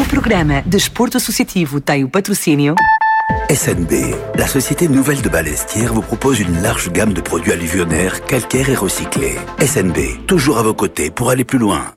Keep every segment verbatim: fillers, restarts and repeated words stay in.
programa Desporto Associativo tem o patrocínio S N B, la société nouvelle de Balestière vous propose une large gamme de produits alluvionnaires, calcaires et recyclés. S N B, toujours à vos côtés pour aller plus loin.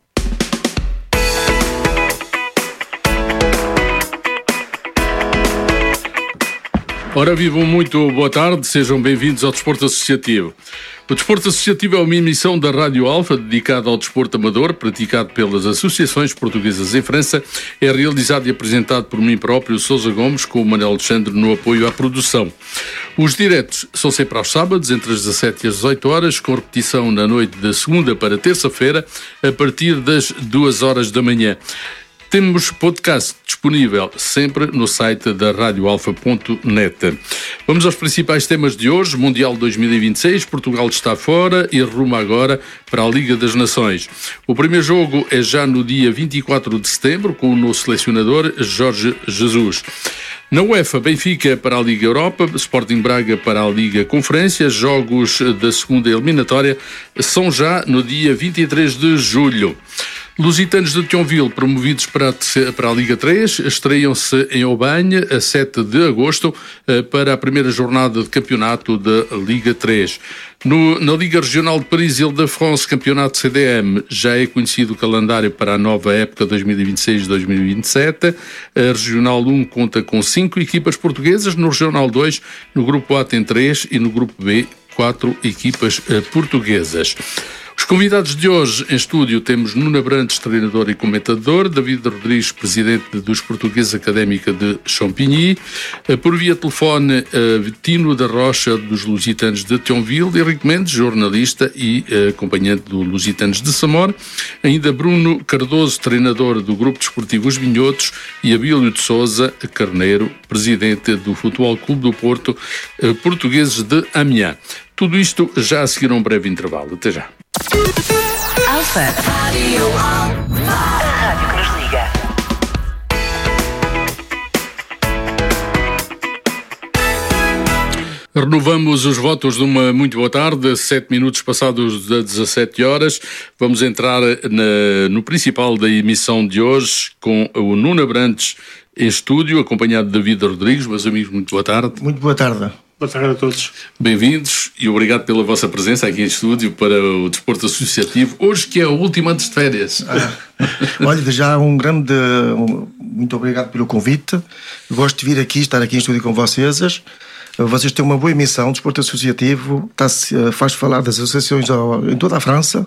Ora, vivam muito boa tarde, sejam bem-vindos ao Desporto Associativo. O Desporto Associativo é uma emissão da Rádio Alfa dedicada ao desporto amador, praticado pelas associações portuguesas em França. É realizado e apresentado por mim próprio, Sousa Gomes, com o Manuel Alexandre no apoio à produção. Os diretos são sempre aos sábados, entre as dezassete e as dezoito horas, com repetição na noite de segunda para terça-feira, a partir das duas horas da manhã. Temos podcast disponível sempre no site da radio alfa ponto net. Vamos aos principais temas de hoje. Mundial dois mil e vinte e seis, Portugal está fora e ruma agora para a Liga das Nações. O primeiro jogo é já no dia vinte e quatro de setembro, com o novo selecionador Jorge Jesus. Na UEFA, Benfica para a Liga Europa, Sporting Braga para a Liga Conferência. Jogos da segunda eliminatória são já no dia vinte e três de julho. Lusitanos de Thionville, promovidos para a, para a Liga três, estreiam-se em Aubagne a sete de agosto para a primeira jornada de campeonato da Liga três. No, na Liga Regional de Paris-Île-de-France, campeonato C D M, já é conhecido o calendário para a nova época dois mil e vinte e seis dois mil e vinte e sete. A Regional um conta com cinco equipas portuguesas, no Regional dois, no Grupo A tem três e no Grupo B, quatro equipas uh, portuguesas. Os convidados de hoje em estúdio temos Nuno Abrantes, treinador e comentador, David Rodrigues, presidente dos Portugueses Académica de Champigny, por via telefone Tino da Rocha, dos Lusitanos de Thionville, e Henrique Mendes, jornalista e acompanhante do Lusitanos de Samor, ainda Bruno Cardoso, treinador do Grupo Desportivo Os Minhotos, e Abílio de Sousa Carneiro, presidente do Futebol Clube do Porto, Portugueses de Amiens. Tudo isto já a seguir a um breve intervalo. Até já. Alfa. A rádio que nos liga. Renovamos os votos de uma muito boa tarde, sete minutos passados das dezassete horas. Vamos entrar na, no principal da emissão de hoje com o Nuno Abrantes em estúdio, acompanhado de David Rodrigues. Meus amigos, muito boa tarde. Muito boa tarde. Boa tarde a todos. Bem-vindos e obrigado pela vossa presença aqui em estúdio para o Desporto Associativo. Hoje que é o último antes de férias. Ah, olha, já um grande... Um, muito obrigado pelo convite. Gosto de vir aqui, estar aqui em estúdio com vocês. Vocês têm uma boa emissão. O Desporto Associativo está, faz falar das associações em toda a França.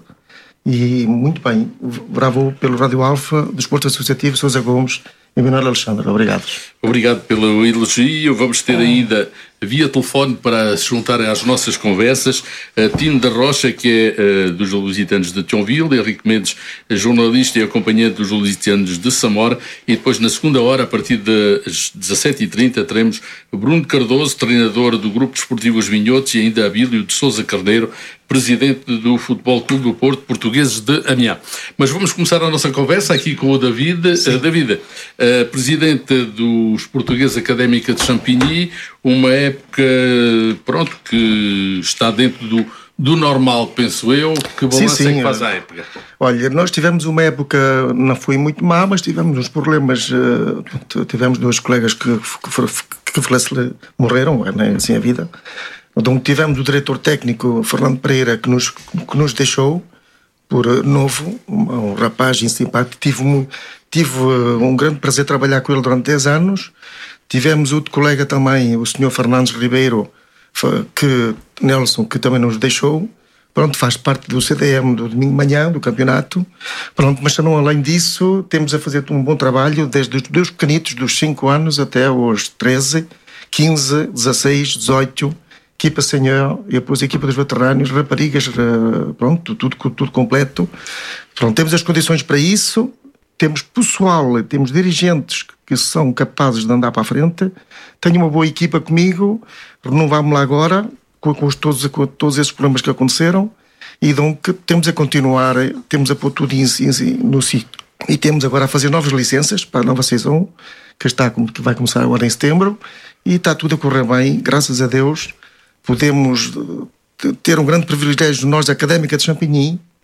E muito bem. Bravo pelo Rádio Alfa, do Desporto Associativo, Sousa Gomes e Manuel Alexandre. Obrigado. Obrigado pelo elogio. Vamos ter ainda via telefone para se juntarem às nossas conversas uh, Tino da Rocha, que é uh, dos Lusitanos de Thionville, Henrique Mendes, jornalista e acompanhante dos Lusitanos de Samor, e depois na segunda hora, a partir das dezassete e trinta, teremos Bruno Cardoso, treinador do Grupo Desportivo Os Minhotos, e ainda Abílio de Sousa Carneiro, presidente do Futebol Clube do Porto, Portugueses de Amiens. Mas vamos começar a nossa conversa aqui com o David. Uh, David, uh, presidente dos Portugueses Académica de Champigny, uma época, pronto, que está dentro do, do normal, penso eu. Que balanço é que faz a época? Olha, nós tivemos uma época, não foi muito má, mas tivemos uns problemas. Tivemos dois colegas que, que, que morreram, não é assim a vida. Então tivemos o diretor técnico, Fernando Pereira, que nos, que nos deixou, por novo, um, um rapaz simpático. Tive, tive um grande prazer trabalhar com ele durante dez anos. Tivemos outro colega também, o senhor Fernandes Ribeiro, que, Nelson, que também nos deixou. Pronto, faz parte do C D M do domingo de manhã, do campeonato. Pronto, mas não além disso, temos a fazer um bom trabalho desde os pequenitos, dos cinco anos até aos treze, quinze, dezasseis, dezoito, equipa senhor e depois a equipa dos veteranos, raparigas, pronto, tudo, tudo completo. Pronto, temos as condições para isso. Temos pessoal, temos dirigentes que são capazes de andar para a frente. Tenho uma boa equipa comigo, renovámos-la agora, com, com, os, todos, com todos esses problemas que aconteceram, e então que temos a continuar, temos a pôr tudo em, em, no sítio. E temos agora a fazer novas licenças para a nova season, que, está, que vai começar agora em setembro, e está tudo a correr bem, graças a Deus. Podemos ter um grande privilégio, nós da Académica de Champigny,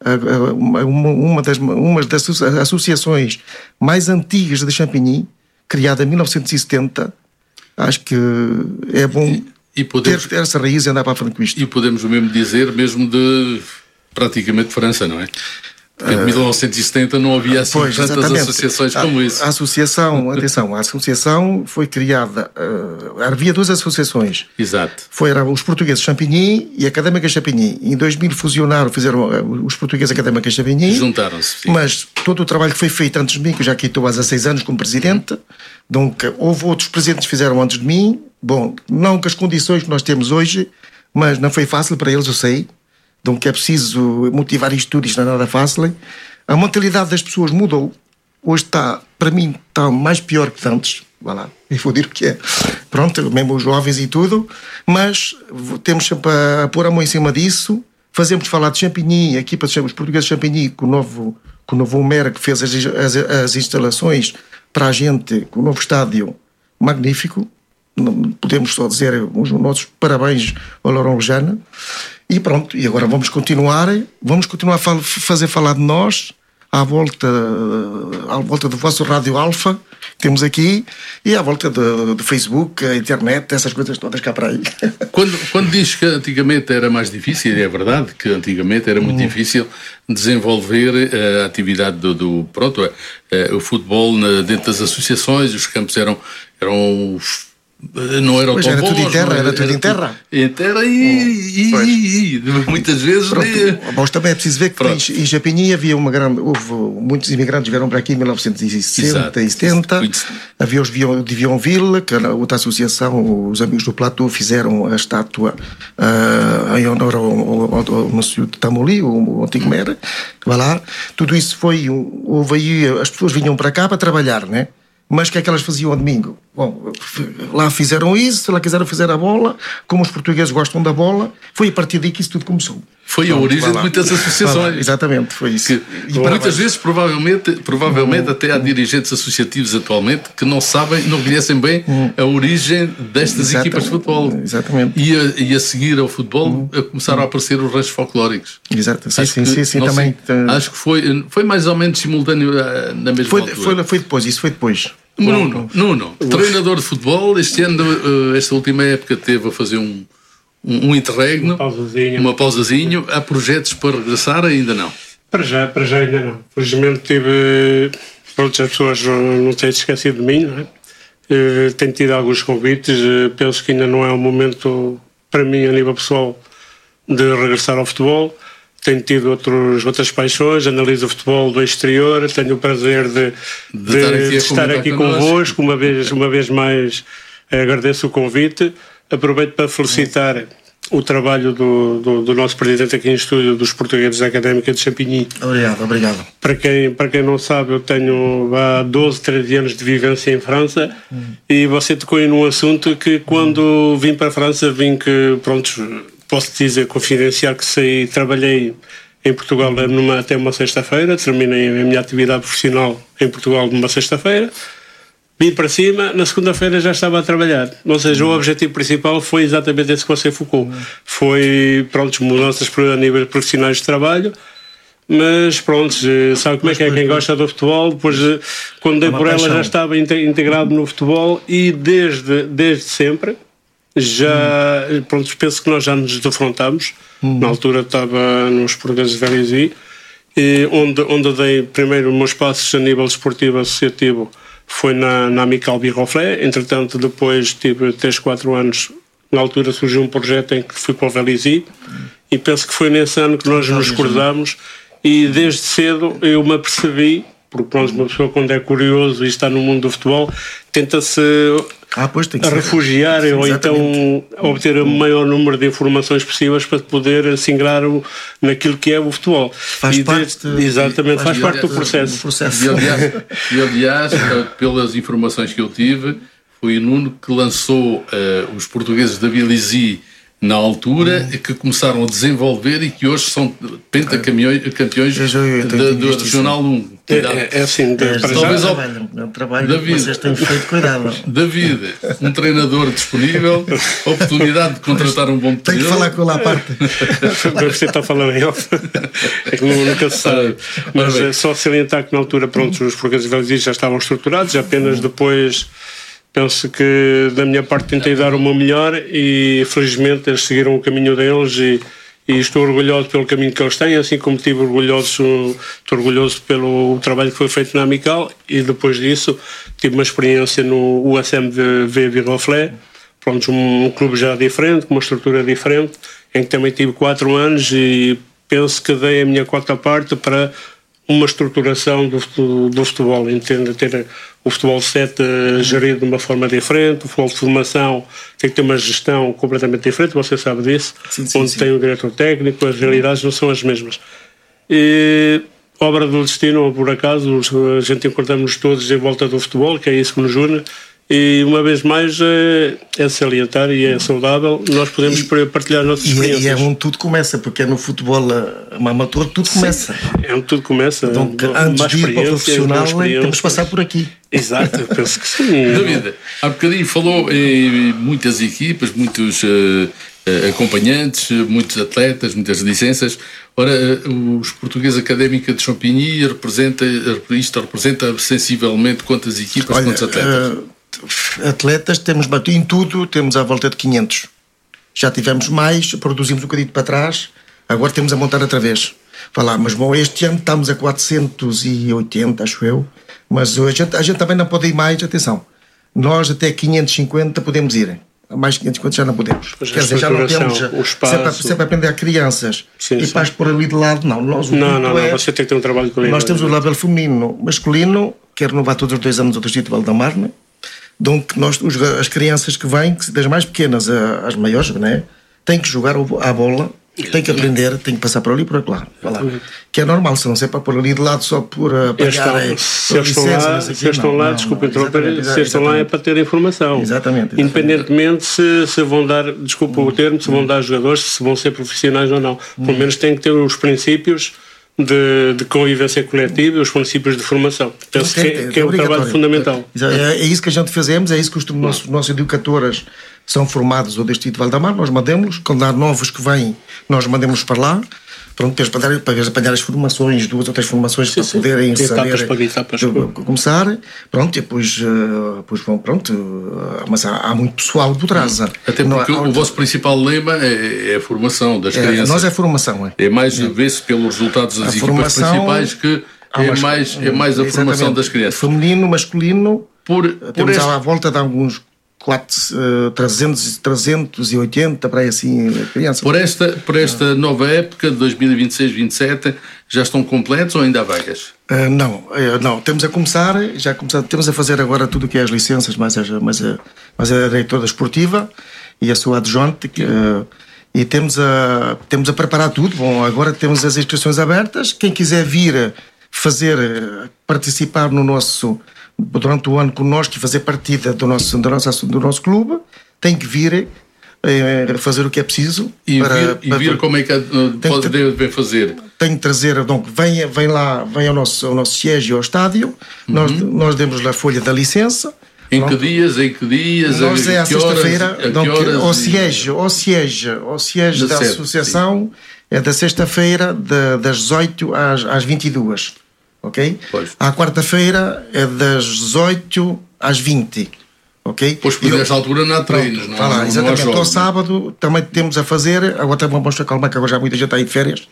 uma, uma, das, uma das associações mais antigas de Champigny, criada em mil novecentos e setenta. Acho que é bom e, e podemos, ter essa raiz e andar para a frente com isto. E podemos mesmo dizer, mesmo de praticamente França, não é? Porque em mil novecentos e setenta não havia assim pois, tantas exatamente. associações como a, isso. A associação, atenção, a associação foi criada, uh, havia duas associações. Exato. Foi, eram os portugueses Champigny e a Académica Champigny. Em dois mil fusionaram, fizeram uh, os portugueses Académica Champigny. Juntaram-se. Sim. Mas todo o trabalho que foi feito antes de mim, que eu já aqui estou há dezasseis anos como presidente, donc, houve outros presidentes que fizeram antes de mim. Bom, não com as condições que nós temos hoje, mas não foi fácil para eles, eu sei. Então que é preciso motivar isto tudo, isto não é nada fácil. A mentalidade das pessoas mudou. Hoje está, para mim, está mais pior que antes. Vá lá, e vou dizer o que é. Pronto, mesmo os jovens e tudo, mas temos sempre a, a pôr a mão em cima disso. Fazemos falar de Champigny, aqui para os portugueses de Champigny, com o novo, com o novo Homer, que fez as, as, as instalações para a gente, com o novo estádio magnífico. Podemos só dizer os nossos parabéns ao Laurent Lejeune. E pronto, e agora vamos continuar, vamos continuar a fal- fazer falar de nós à volta, à volta do vosso Rádio Alfa, que temos aqui, e à volta do, do Facebook, a internet, essas coisas todas cá para aí. Quando, quando diz que antigamente era mais difícil, é verdade que antigamente era muito hum. difícil desenvolver a atividade do, do pronto, o futebol na, dentro das associações, os campos eram, eram não era pois tão era bons, tudo em terra, era, era tudo em terra. Em terra e, oh, e, e muitas vezes. Pronto, mas também é preciso ver que tem, em Champigny havia uma grande. Houve muitos imigrantes vieram para aqui em mil novecentos e sessenta e setenta. Havia os de Vionville, que era outra associação, os amigos do Platô fizeram a estátua uh, em honor ao, ao, ao Monsieur de Tamoli, o antigo maire. Vai lá. Tudo isso foi. Houve aí, as pessoas vinham para cá para trabalhar, né? Mas o que é que elas faziam ao domingo? Bom, lá fizeram isso, lá quiseram fazer a bola, como os portugueses gostam da bola, foi a partir daí que isso tudo começou. Foi a origem de muitas associações. Exatamente, foi isso. Que, e muitas vezes, provavelmente, provavelmente hum. até há dirigentes associativos atualmente que não sabem, não conhecem bem hum. a origem destas Exatamente. equipas de futebol. Exatamente. E a, e a seguir ao futebol hum. começaram hum. a aparecer os ranchos folclóricos. Exato, sim, sim, que, sim, sim também. Sei, acho que foi, foi mais ou menos simultâneo na mesma foi, altura. Foi, foi depois, isso foi depois. Nuno, Nuno, treinador de futebol, este ano, esta última época, teve a fazer um, um, um interregno, uma pausazinha. uma pausazinho. Há projetos para regressar? Ainda não? Para já, para já ainda não. Felizmente tive, pronto, as pessoas não têm esquecido de mim, não é? Uh, tenho tido alguns convites, uh, penso que ainda não é o momento para mim, a nível pessoal, de regressar ao futebol. Tenho tido outros, outras paixões, analiso o futebol do exterior, tenho o prazer de, de, de estar aqui, de estar aqui convosco, uma vez, uma vez mais agradeço o convite, aproveito para felicitar o trabalho do, do, do nosso presidente aqui em estúdio, dos portugueses da Académica de Champigny. Obrigado, obrigado. Para quem, para quem não sabe, eu tenho há doze, treze anos de vivência em França hum. e você tocou aí num assunto que quando hum. vim para a França, vim que, pronto, posso dizer, confidenciar que saí, trabalhei em Portugal numa, até uma sexta-feira, terminei a minha atividade profissional em Portugal numa sexta-feira, vim para cima, na segunda-feira já estava a trabalhar. Ou seja, o objetivo principal foi exatamente esse que você focou. Foi, pronto, mudanças a nível profissionais de trabalho, mas pronto, sabe como é que é quem gosta do futebol, depois quando dei por ela já estava integrado no futebol e desde, desde sempre. Já, hum. pronto, penso que nós já nos defrontámos. Hum. Na altura estava nos portugueses de Vélizy, onde, onde dei primeiro os meus passos a nível desportivo associativo foi na, na Amical Biroflé. Entretanto, depois tive três, quatro anos. Na altura surgiu um projeto em que fui para o Vélizy hum. e penso que foi nesse ano que nós nos cruzámos. E desde cedo eu me apercebi, porque pronto, uma pessoa quando é curioso e está no mundo do futebol tenta-se ah, pois, tem que a refugiar ou então obter o maior número de informações possíveis para poder se ingrar naquilo que é o futebol. Faz e parte de, de, exatamente, faz, faz parte aliás, do processo. Do processo. E, aliás, e aliás, pelas informações que eu tive, foi o Nuno que lançou uh, os portugueses da Vélizy na altura, hum. que começaram a desenvolver e que hoje são pentacampeões campeões do Regional um. É, é assim, de, É, para talvez já, ao- trabalho, é um trabalho David. que vocês têm feito, cuidado. David, um treinador disponível, oportunidade de contratar um bom Tenho que treinador. falar com ele à parte. você está falando em off, é que não- nunca se sabe. Mas bem. é só salientar que na altura, pronto, os portugueses velhos já estavam estruturados, apenas depois penso que da minha parte tentei dar o meu melhor e felizmente eles seguiram o caminho deles e, e estou orgulhoso pelo caminho que eles têm, assim como estive orgulhoso, estou orgulhoso pelo trabalho que foi feito na Amical e depois disso tive uma experiência no U S M V Viroflé, pronto, um, um clube já diferente, com uma estrutura diferente, em que também tive quatro anos e penso que dei a minha quarta parte para uma estruturação do, do, do futebol, entende? Ter o futebol sete gerido de uma forma diferente, o futebol de formação tem que ter uma gestão completamente diferente, você sabe disso, Sim, sim, onde sim. tem o diretor técnico, as realidades não são as mesmas. E, obra do destino, ou por acaso, os- a gente encontramos todos em volta do futebol, que é isso que nos une, e uma vez mais é, é salientar e é saudável, nós podemos E- partilhar nossas E, é- experiências. e é onde tudo começa, porque é no futebol eh, amador tudo começa. É onde tudo começa. Então, que Uma antes de ir para o experiência, profissional, uma experiência. temos que passar por aqui. Exato, eu penso que sim. David, há bocadinho falou em muitas equipas, muitos eh, eh, acompanhantes, eh, muitos atletas, muitas licenças. Ora, eh, os portugueses Académica de Champigny representa, isto representa sensivelmente quantas equipas, Olha, quantos atletas? eh, atletas, temos batido em tudo, temos à volta de quinhentos. Já tivemos mais, produzimos um bocadinho para trás, agora temos a montar outra vez. Vá lá, mas bom, este ano estamos a quatrocentos e oitenta, acho eu, mas a gente, a gente também não pode ir mais, atenção. Nós até quinhentos e cinquenta podemos ir. A mais quinhentos e cinquenta já não podemos. Pois a Quer dizer, já não temos. estruturação, o Se é para, espaço. se é para aprender a crianças Sim, e sim. para as pôr ali de lado, não. Nós, o Não, ponto não, não, é- você tem que ter um trabalho com nós temos o label feminino, masculino, que é renovar todos os dois anos o Distrito de Valdamarne. Donc, nós, os, as crianças que vêm, que das mais pequenas a- às maiores, né, têm que jogar o- à bola, têm que aprender, têm que passar por ali e por lá. Vá lá. Que é normal, se não sei para pôr ali de lado só por uh, Eles pagar. estão, eh, se eles estão licença, lá, não sei o se quê, eles estão não, lá não, desculpa não, interromper, exatamente, se eles estão lá é exatamente. para ter informação. Exatamente, exatamente. Independentemente se, se vão dar, desculpa o termo, se vão dar jogadores, se vão ser profissionais ou não. Pelo menos têm que ter os princípios de, de convivência coletiva e os princípios de formação. Penso que, Tem- que é um trabalho obrigatório. fundamental. É, é isso que a gente fazemos, é isso que os nossos, nossos educadores são formados ao Distrito de Valdamar, nós mandamos, quando há novos que vêm, nós mandamos para lá, pronto, depois para, dar, para eles apanhar as formações, duas ou três formações para sim. poderem Etapas saber para etapas. de- começar, pronto, e depois, eh, depois vão, pronto, eh, mas há, há muito pessoal por trás. Até Não há- porque há- o vosso principal lema é, é a formação das é, crianças. nós é formação, é. É mais, vê-se pelos resultados das A equipas formação- principais que Há é umas- mais, é mais a formação exatamente. das crianças. Feminino, masculino, Por, por temos este, à volta de alguns quatro, eh, trezentos, trezentos e oitenta para aí assim crianças. por esta, por esta nova época de dois mil e vinte e seis, vinte e sete, já estão completos ou ainda há vagas? Uh, não, uh, não, temos a começar, já começamos, temos a fazer agora tudo o que é as licenças, mais a, mais a, mais a diretora esportiva e a sua adjunte, que, uh, e temos a, temos a preparar tudo. Bom, agora temos as inscrições abertas, quem quiser vir fazer, uh, participar no nosso, durante o ano connosco e fazer partida do nosso, do nosso, do nosso clube, tem que vir uh, fazer o que é preciso. E para, vir, e para- vir como é que uh, pode, que- deve fazer? tem que trazer, então, vem, vem lá, vem ao nosso, ao nosso siégio, ao estádio, nós, nós demos a folha da licença. Em que Pronto. dias, em que dias, Nós é a à que horas, sexta-feira, a que então, horas ao e- siégio, ao siégio, ao siégio Da da sede, associação é da sexta-feira de- das dezoito às, às vinte e duas, ok? Pois. À quarta-feira é das dezoito às vinte, ok? Pois por E eu- nesta altura não há treinos, não, Vá lá, não, não há exatamente. Ao jogos. sábado também temos a fazer, agora também vamos acalmar que agora já muita gente está aí de férias.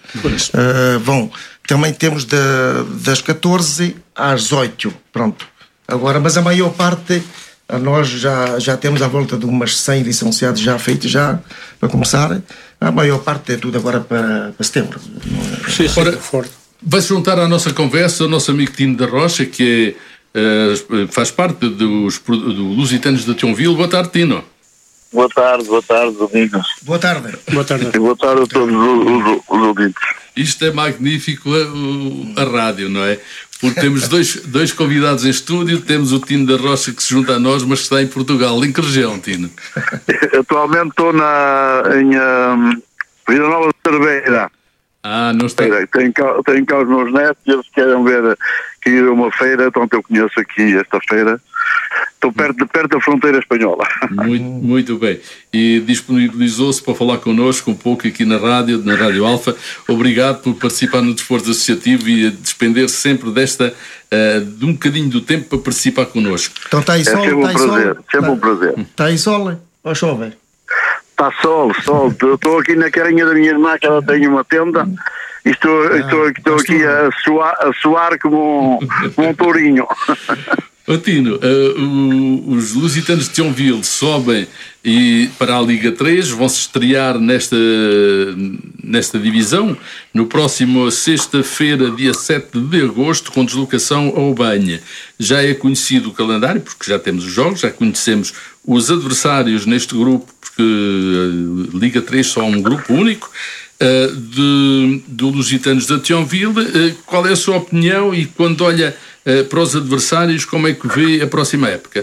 Uh, bom, também temos da- das catorze às oito, pronto. Agora, mas a maior parte, a nós já, já temos à volta de umas cem licenciados já feitos, já para começar. A maior parte é tudo agora para, para setembro. Sim, sim, Ora, forte. vai-se juntar à nossa conversa o nosso amigo Tino da Rocha, que é, eh, faz parte dos pro- do Lusitanos de Thionville. Boa tarde, Tino. Boa tarde, boa tarde, Domingos. Boa tarde. Boa tarde. E boa tarde a todos os, os, os ouvintes. Isto é magnífico, a, o- a rádio, não é? Porque temos dois, dois convidados em estúdio, temos o Tino da Rocha que se junta a nós, mas que está em Portugal. Em que região, Tino? Atualmente estou na, em um, Vila Nova de Cerveira. Ah, não está. Tenho cá, tenho cá os meus netos e eles querem ver que ir a uma feira, então eu conheço aqui esta feira. Estou perto, perto da fronteira espanhola. Muito, muito bem. E disponibilizou-se para falar connosco um pouco aqui na rádio, na Rádio Alfa. Obrigado por participar no Desporto Associativo e a despender sempre desta, uh, de um bocadinho do tempo para participar connosco. Então está aí sol? É sempre um tá prazer, sol? sempre tá, um prazer. Está aí sol ou chove? Está sol, sol. Estou aqui na carinha da minha irmã, que ela tem uma tenda, e estou, Ah, estou, estou aqui a suar, a suar como, um, como um tourinho. Ô Tino, uh, o, os lusitanos de Thionville sobem e para a Liga três, vão-se estrear nesta, nesta divisão no próximo sexta-feira, dia sete de agosto, com deslocação ao Banha. Já é conhecido o calendário, porque já temos os jogos, já conhecemos os adversários neste grupo, porque a Liga três só é um grupo único. Uh, de, de Lusitanos da Thionville, uh, qual é a sua opinião e quando olha uh, para os adversários, como é que vê a próxima época?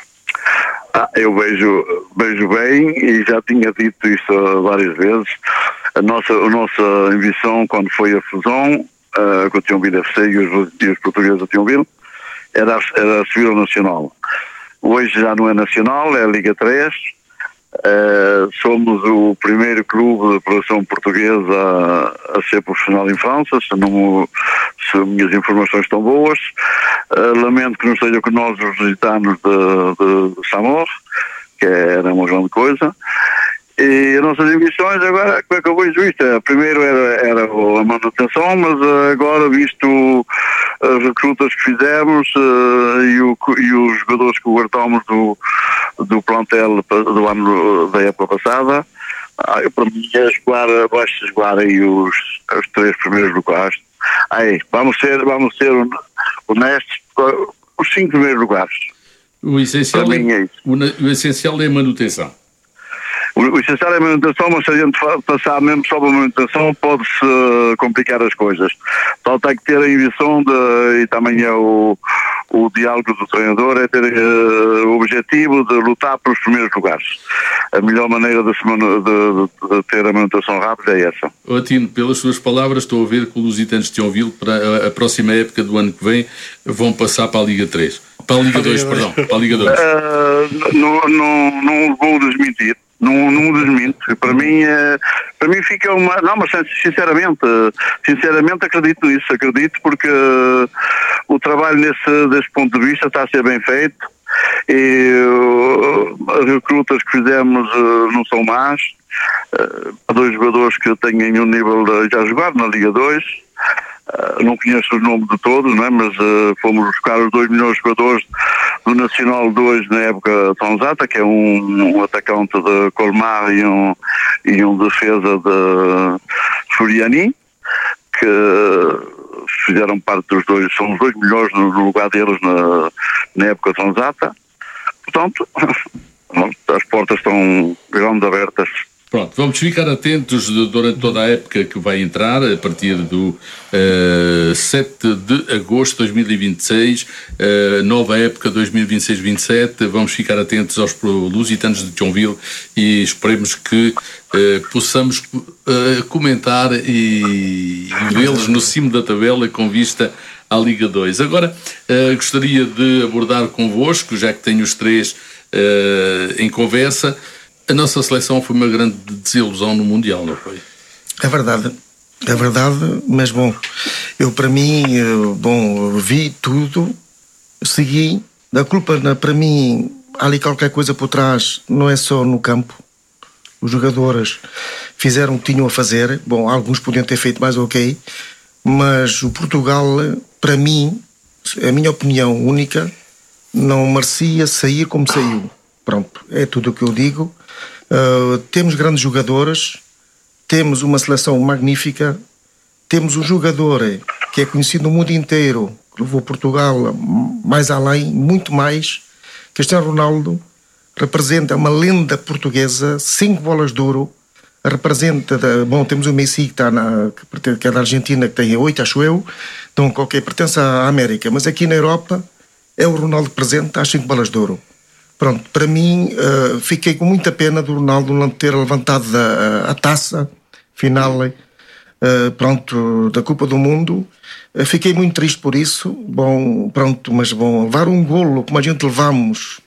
Ah, eu vejo, vejo bem e já tinha dito isso várias vezes. A nossa, a nossa ambição quando foi a fusão uh, com o Thionville F C e os, e os portugueses da Thionville era, era subir ao Nacional. Hoje já não é Nacional, é a Liga três. Uh, somos o primeiro clube de população portuguesa a, a ser profissional em França, se, não, se minhas informações estão boas. Uh, lamento que não seja com nós os lusitanos de, de, de Samor, que era uma grande coisa. E as nossas ambições agora, como é que eu vejo isto? É, primeiro era, era a manutenção, mas agora, visto as recrutas que fizemos uh, e, o, e os jogadores que guardamos do, do plantel do ano da época passada, ah, eu, para mim é jogar, basta jogar aí os, os três primeiros lugares. Aí, vamos ser, vamos ser honestos, os cinco primeiros lugares. O essencial, para mim é, é, o, o essencial é a manutenção. O essencial é a manutenção, mas se a gente passar mesmo só para a manutenção pode-se complicar as coisas. Então tem que ter a ambição de, e também é o, o diálogo do treinador, é ter uh, o objetivo de lutar pelos primeiros lugares. A melhor maneira de, se manu, de, de, de ter a manutenção rápida é essa. Ô Tino, pelas suas palavras estou a ver que os lusitanos de Thionville para a, a próxima época do ano que vem vão passar para a Liga três. Para a Liga dois, perdão. Para a Liga dois. Uh, não, não, não vou desmentir. Não, não desminto. Para mim, é, para mim fica uma... Não, mas sinceramente, sinceramente acredito nisso. Acredito porque uh, o trabalho nesse, desse ponto de vista está a ser bem feito e uh, as recrutas que fizemos uh, não são más. Uh, há dois jogadores que têm um nível de, já jogaram na Liga dois. Uh, não conheço os nomes de todos, não é? Mas uh, fomos buscar os dois melhores jogadores do Nacional dois na época Transata, que é um, um atacante de Colmar e um, e um defesa de Furiani, que fizeram parte dos dois, são os dois melhores no lugar deles na, na época Transata. Portanto, as portas estão grandes abertas. Pronto, vamos ficar atentos durante toda a época que vai entrar, a partir do uh, sete de agosto de dois mil e vinte e seis, uh, nova época dois mil e vinte e seis vinte e sete, vamos ficar atentos aos lusitanos de Thionville e esperemos que uh, possamos uh, comentar e, e vê-los no cimo da tabela com vista à Liga dois. Agora, uh, gostaria de abordar convosco, já que tenho os três uh, em conversa. A nossa seleção foi uma grande desilusão no Mundial, não foi? É verdade, é verdade, mas bom, eu para mim, bom, vi tudo, segui, a culpa para mim, há ali qualquer coisa por trás, não é só no campo. Os jogadores fizeram o que tinham a fazer, bom, alguns podiam ter feito mais ok, mas o Portugal, para mim, a minha opinião única, não merecia sair como saiu. Pronto, é tudo o que eu digo. Uh, temos grandes jogadores, temos uma seleção magnífica, temos um jogador que é conhecido no mundo inteiro, que levou Portugal mais além, muito mais. Cristiano Ronaldo representa uma lenda portuguesa, cinco bolas de ouro, representa, bom, temos o Messi que está na, que é da Argentina, que tem oito, acho eu, então qualquer pertence à América, mas aqui na Europa é o Ronaldo presente às cinco bolas de ouro. Pronto, para mim, uh, fiquei com muita pena do Ronaldo não ter levantado a, a taça final uh, pronto, da Copa do Mundo. Uh, fiquei muito triste por isso. Bom, pronto, mas bom, levar um golo como a gente levamos,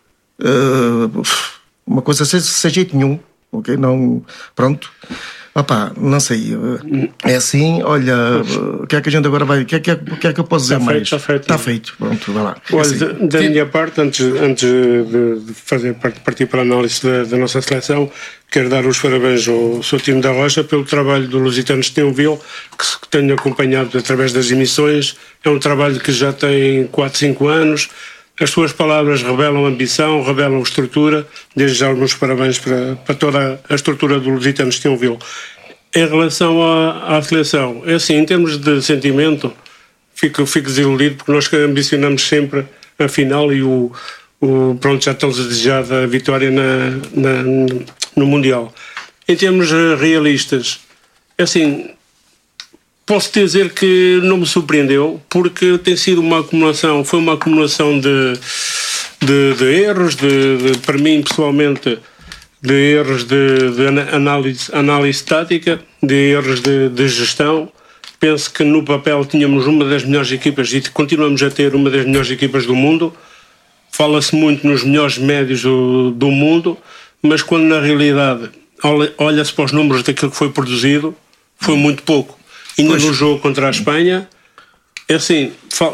uh, uma coisa sem, sem jeito nenhum, ok? Não, pronto. Opá, não sei, é assim, olha, o que é que a gente agora vai, o que é que, o que, é que eu posso dizer está mais? Feito, está feito. Está feito, pronto, vai lá. Olha, assim. da, da minha parte, antes, antes de fazer partir para a análise da, da nossa seleção, quero dar os parabéns ao Soutinho da Rocha pelo trabalho do Lusitano Estelville, que, que tenho acompanhado através das emissões. É um trabalho que já tem quatro, cinco anos. As suas palavras revelam ambição, revelam estrutura. Desde já os meus parabéns para, para toda a estrutura do Lusitano Estelville. Em relação à, à seleção, é assim, em termos de sentimento, fico, fico desiludido porque nós ambicionamos sempre a final e o, o, pronto, já estamos a desejar a vitória na, na, no Mundial. Em termos realistas, é assim, posso dizer que não me surpreendeu porque tem sido uma acumulação, foi uma acumulação de, de, de erros, de, de, para mim pessoalmente, de erros de, de análise, análise tática, de erros de, de gestão. Penso que no papel tínhamos uma das melhores equipas e continuamos a ter uma das melhores equipas do mundo. Fala-se muito nos melhores médios do, do mundo, mas quando na realidade olha-se para os números daquilo que foi produzido, foi muito pouco. Ainda no jogo contra a Espanha, é assim,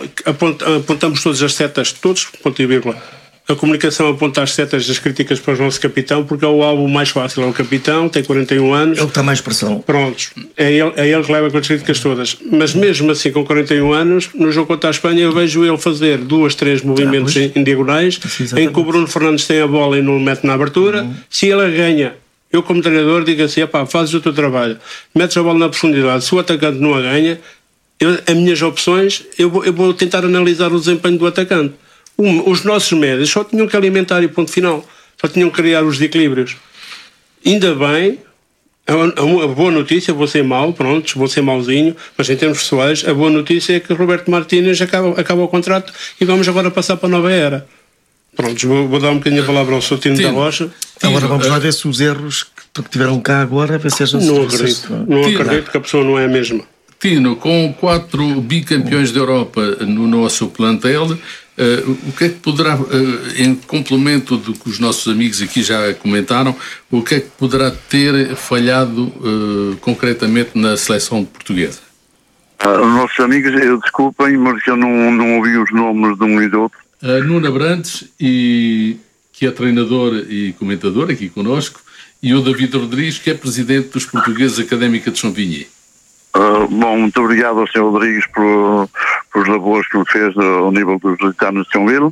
apontamos todas as setas, todos, ponto e vírgula. A comunicação aponta as setas das críticas para o nosso capitão, porque é o alvo mais fácil. É o capitão, tem quarenta e um anos. Ele está mais pressão. Prontos. É ele, é ele que leva com as críticas todas. Mas mesmo assim, com quarenta e um anos, no jogo contra a Espanha, eu vejo ele fazer duas, três movimentos ah, em, em diagonais, em que o Bruno Fernandes tem a bola e não o mete na abertura. Uhum. Se ele ganha, eu como treinador digo assim, epá, fazes o teu trabalho, metes a bola na profundidade. Se o atacante não a ganha, eu, as minhas opções, eu vou, eu vou tentar analisar o desempenho do atacante. Um, os nossos médios só tinham que alimentar e ponto final, só tinham que criar os desequilíbrios. Ainda bem, a, a, a boa notícia, vou ser mau, pronto, vou ser mauzinho, mas em termos pessoais, a boa notícia é que Roberto Martínez acaba, acaba o contrato e vamos agora passar para a nova era. Pronto, vou, vou dar um bocadinho a palavra ao Soutinho da Rocha. Agora vamos lá ver se os erros que tiveram cá agora, ver se não acredito, não acredito que a pessoa não é a mesma. Tino, com quatro bicampeões da Europa no nosso plantel, uh, o que é que poderá, uh, em complemento do que os nossos amigos aqui já comentaram, o que é que poderá ter falhado uh, concretamente na seleção portuguesa? Uh, os nossos amigos, eu desculpem, mas eu não, não ouvi os nomes de um e do outro. Uh, Nuno Abrantes, e, que é treinador e comentador aqui connosco, e o David Rodrigues, que é presidente dos Portugueses Académica de Champigny. Uh, bom, muito obrigado ao senhor Rodrigues por, por os labores que ele fez ao nível dos Lusitanos de Estelville.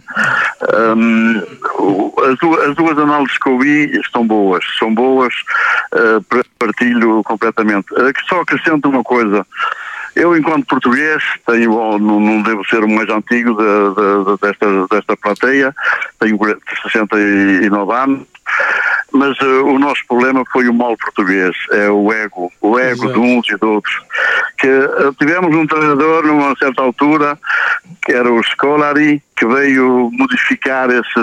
Um, as, duas, as duas análises que eu vi estão boas, são boas, uh, partilho completamente. Uh, só acrescento uma coisa. Eu, enquanto português, tenho, não, não devo ser o mais antigo de, de, de, desta, desta plateia, tenho sessenta e nove anos, mas uh, o nosso problema foi o mal português, é o ego, o ego Exato. De uns e de outros. Que uh, tivemos um treinador numa certa altura, que era o Scolari, que veio modificar esses,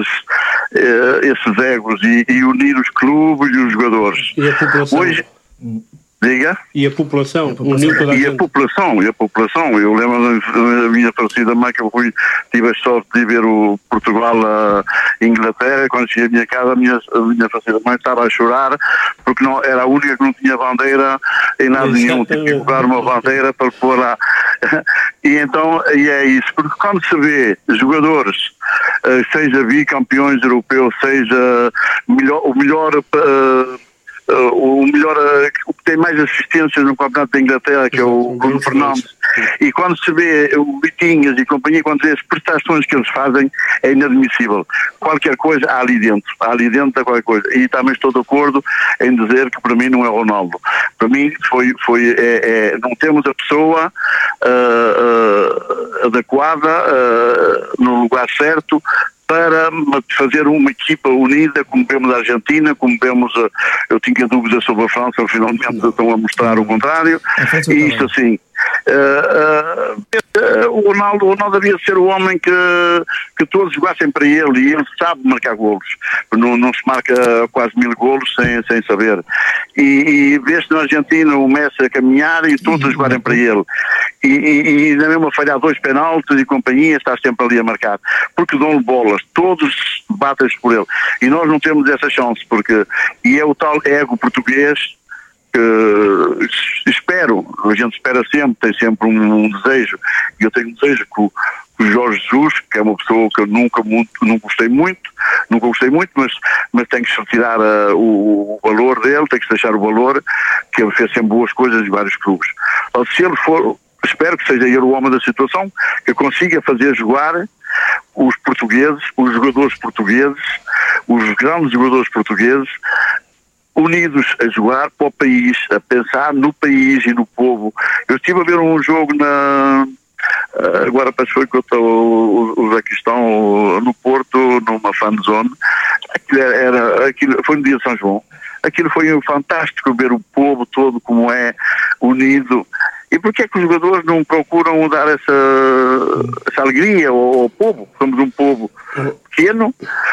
uh, esses egos e, e unir os clubes e os jogadores. E a população? Hoje, diga? E a população? Uniu toda a e gente. a população, e a população. Eu lembro da minha falecida mãe que eu fui, tive a sorte de ver o Portugal a Inglaterra. Quando cheguei à minha casa, a minha, a minha falecida mãe estava a chorar porque não, era a única que não tinha bandeira em lado nenhum. Tive que colocar uma bandeira para pôr lá. E então, e é isso. Porque quando se vê jogadores, seja bicampeões europeus, seja melhor, o melhor... Uh, Uh, o melhor, uh, o que tem mais assistências no Campeonato da Inglaterra, que é o Bruno Fernandes, e quando se vê o Vitinhas e companhia, quando se vê as prestações que eles fazem, é inadmissível. Qualquer coisa há ali dentro, há ali dentro qualquer coisa, e também estou de acordo em dizer que para mim não é Ronaldo. Para mim foi, foi é, é, não temos a pessoa uh, uh, adequada uh, no lugar certo para fazer uma equipa unida, como vemos a Argentina, como vemos a, eu tinha dúvidas sobre a França, finalmente estão a mostrar o contrário, e isto assim, uh, uh, uh, o Ronaldo, o Ronaldo devia ser o homem que, que todos jogassem para ele, e ele sabe marcar golos. Não, não se marca quase mil golos sem, sem saber. E, e vê-se na Argentina o Messi a caminhar e todos a jogarem para ele. E, e, e na mesma falhar dois penaltis e companhia, está sempre ali a marcar. Porque dão-lhe bolas, todos batem-se por ele. E nós não temos essa chance, porque e é o tal ego português que espero, a gente espera sempre, tem sempre um, um desejo, e eu tenho um desejo que o, que o Jorge Jesus, que é uma pessoa que eu nunca muito, não gostei muito, nunca gostei muito, mas, mas tem que se retirar uh, o, o valor dele, tem que se deixar o valor, que ele fez sempre boas coisas em vários clubes. Então, se ele for, espero que seja ele o homem da situação, que consiga fazer jogar os portugueses, os jogadores portugueses, os grandes jogadores portugueses, unidos a jogar para o país, a pensar no país e no povo. Eu estive a ver um jogo na... agora parece que foi contra o Uzbequistão no Porto, numa fan zone. Aquilo, era, aquilo foi no dia de São João. Aquilo foi fantástico, ver o povo todo como é, unido. E porquê é que os jogadores não procuram dar essa, essa alegria ao, ao povo? Somos um povo pequeno,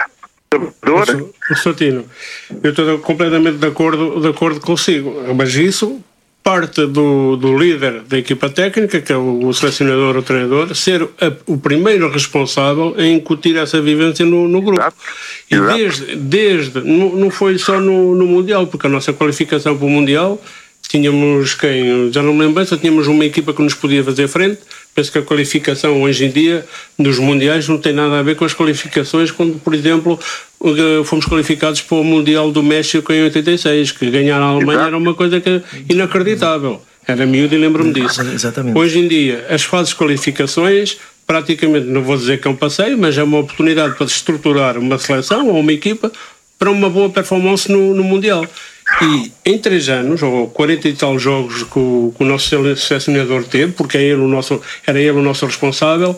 Constantino, eu estou completamente de acordo, de acordo consigo, mas isso parte do, do líder da equipa técnica, que é o, o selecionador, o treinador, ser a, o primeiro responsável em incutir essa vivência no, no grupo. Exato. E Exato. desde, desde não, não foi só no, no Mundial, porque a nossa qualificação para o Mundial tínhamos quem, já não me lembro, só tínhamos uma equipa que nos podia fazer frente. Penso que a qualificação hoje em dia nos mundiais não tem nada a ver com as qualificações quando, por exemplo, fomos qualificados para o Mundial do México em oitenta e seis, que ganhar a Alemanha Exato. Era uma coisa que, inacreditável. Era miúdo e lembro-me disso. Exatamente. Hoje em dia, as fases de qualificações, praticamente, não vou dizer que é um passeio, mas é uma oportunidade para estruturar uma seleção ou uma equipa para uma boa performance no, no Mundial. E em três anos, ou quarenta e tal jogos que o, que o nosso selecionador teve, porque é ele o nosso, era ele o nosso responsável,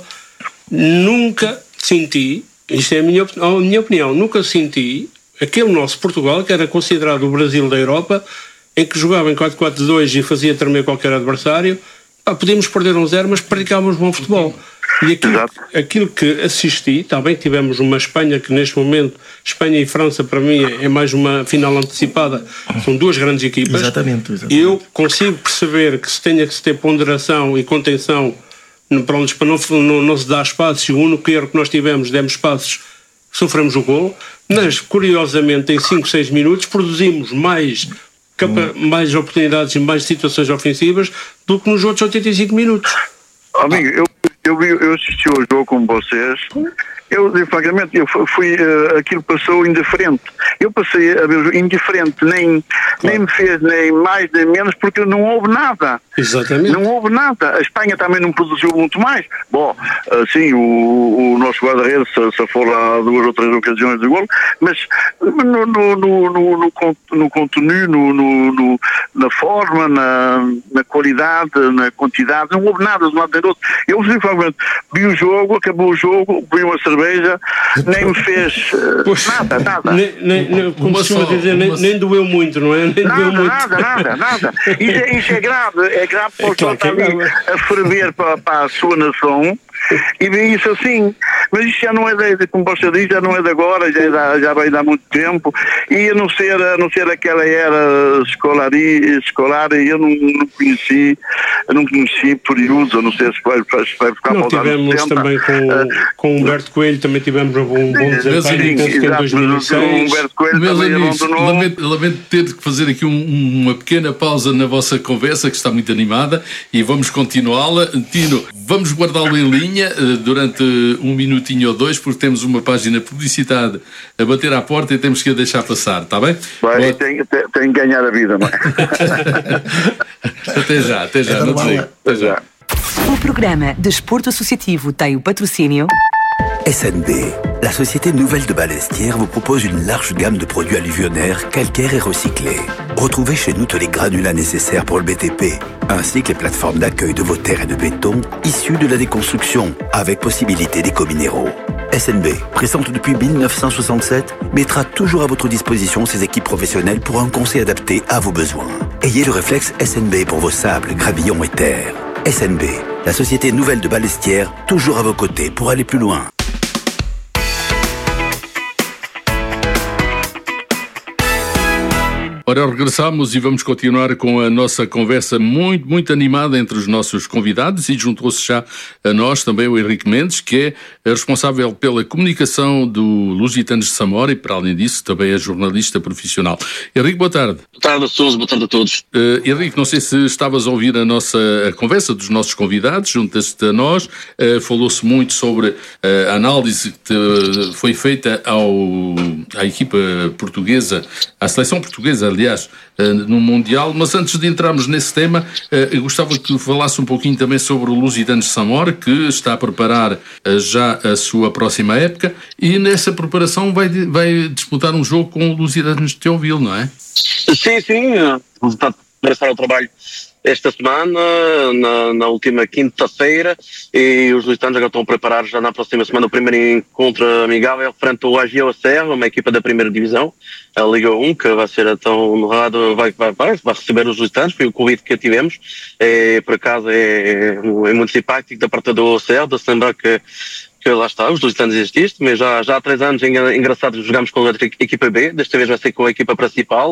nunca senti, isto é a minha, a minha opinião, nunca senti aquele nosso Portugal, que era considerado o Brasil da Europa, em que jogava em quatro quatro dois e fazia tremer qualquer adversário. Pá, podíamos perder um zero, mas praticávamos bom futebol. E aquilo, aquilo que assisti, está bem que tivemos uma Espanha que neste momento, Espanha e França para mim é mais uma final antecipada, são duas grandes equipas. Exatamente, exatamente. Eu consigo perceber que se tenha que se ter ponderação e contenção para, para não, não, não se dar espaços, e o único erro que nós tivemos, demos espaços, sofremos o golo, mas curiosamente em cinco, seis minutos produzimos mais, capa, mais oportunidades e mais situações ofensivas do que nos outros oitenta e cinco minutos. Amigo, eu Eu, vi, eu assisti ao jogo com vocês, eu, francamente, eu fui, uh, aquilo passou indiferente. Eu passei a ver indiferente, nem, claro. nem me fez nem mais nem menos, porque não houve nada. Exatamente. Não houve nada. A Espanha também não produziu muito mais. Bom, sim, o, o nosso guarda-redes safou lá duas ou três ocasiões de golo, mas no, no, no, no, no, no conteúdo, no, no, no, na forma, na, na qualidade, na quantidade, não houve nada de um lado nem do outro. Eu, simplesmente, vi o jogo, acabou o jogo, vi uma cerveja, nem me fez uh, pois, nada, nada. Nem, nem, nem, como se costuma dizer, nem, nem doeu muito, não é? Nem nada, doeu muito. nada, nada, nada. Isso é, isso é grave, é grave porque é claro, está ali é a ferver para, para a sua nação. E vê isso assim, mas isso já não é de, como você diz, já não é de agora, já, é da, já vai dar muito tempo, e a não ser, a não ser aquela era escolar, escolar eu não, não conheci, eu não conheci por uso, a não sei se vai, se vai ficar não, para tivemos também com, uh, com o Humberto Coelho, também tivemos um bom, bom desempenho, penso que em dois mil e seis. O Humberto Coelho Meus também amigos, abandonou. Lamento, lamento ter que fazer aqui um, uma pequena pausa na vossa conversa, que está muito animada, e vamos continuá-la. Tino, vamos guardá-lo em linha durante um minutinho ou dois, porque temos uma página de publicidade a bater à porta e temos que a deixar passar, está bem? Vai, tem, tem, tem que ganhar a vida, não é? Até já, até já, é não desligue. Até já. O programa Desporto Associativo tem o patrocínio S N B, la société nouvelle de Balestière vous propose une large gamme de produits alluvionnaires, calcaires et recyclés. Retrouvez chez nous tous les granulats nécessaires pour le B T P, ainsi que les plateformes d'accueil de vos terres et de béton issues de la déconstruction, avec possibilité d'éco-minéraux. S N B, présente depuis mille neuf cent soixante-sept, mettra toujours à votre disposition ses équipes professionnelles pour un conseil adapté à vos besoins. Ayez le réflexe S N B pour vos sables, gravillons et terres. S N B, la société nouvelle de Balestière, toujours à vos côtés pour aller plus loin. Ora, regressamos e vamos continuar com a nossa conversa muito, muito animada entre os nossos convidados, e juntou-se já a nós também o Henrique Mendes, que é responsável pela comunicação do Lusitanos de Samora e, para além disso, também é jornalista profissional. Henrique, boa tarde. Boa tarde, Sousa, boa tarde a todos. Uh, Henrique, não sei se estavas a ouvir a nossa a conversa dos nossos convidados, juntas-te a nós, uh, falou-se muito sobre uh, a análise que te, foi feita ao, à equipa portuguesa, à seleção portuguesa, aliás, no Mundial, mas antes de entrarmos nesse tema, eu gostava que falasse um pouquinho também sobre o Lusitanos de Samora, que está a preparar já a sua próxima época, e nessa preparação vai, vai disputar um jogo com o Lusitanos de Thionville, não é? Sim, sim, está a começar o trabalho esta semana, na, na última quinta-feira, e os lusitanos agora estão a preparar já na próxima semana o primeiro encontro amigável frente ao A G O Serra, uma equipa da primeira divisão, a Liga um, que vai ser tão honrado, vai, vai, vai, vai receber os lusitanos, foi o convite que tivemos, é, por acaso é, é muito simpático da parte do Serra, de se lembrar que que lá está, os lusitanos existem, mas já, já há três anos engraçado jogámos com a equipa B, desta vez vai ser com a equipa principal,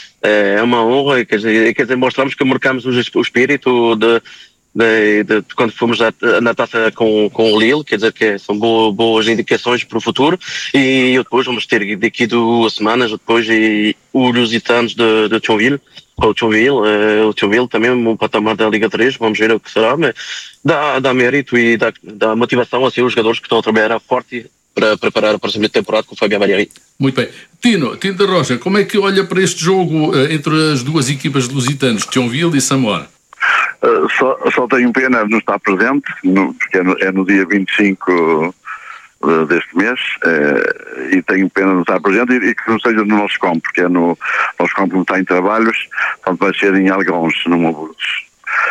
é uma honra, quer dizer, quer dizer mostramos que marcamos o espírito de, de, de, de quando fomos na, na taça com, com o Lille, quer dizer que são boas, boas indicações para o futuro, e depois vamos ter daqui duas semanas, depois e, os lusitanos de, de Thionville, o Thionville, uh, o Thionville também um patamar da Liga três, vamos ver o que será, mas dá, dá mérito e dá, dá motivação assim os jogadores que estão a trabalhar forte para preparar a próxima temporada com o Fabián Valleri. Muito bem. Tino, Tino da Rocha, como é que olha para este jogo uh, entre as duas equipas de lusitanos, Thionville e Samora? Uh, só, só tenho pena de não estar presente, no, porque é no, é no dia vinte e cinco uh, deste mês, uh, e tenho pena de não estar presente, e, e que não seja no nosso campo, porque é no nosso campo não está em trabalhos, portanto vai ser em Algrões, no Maburdos.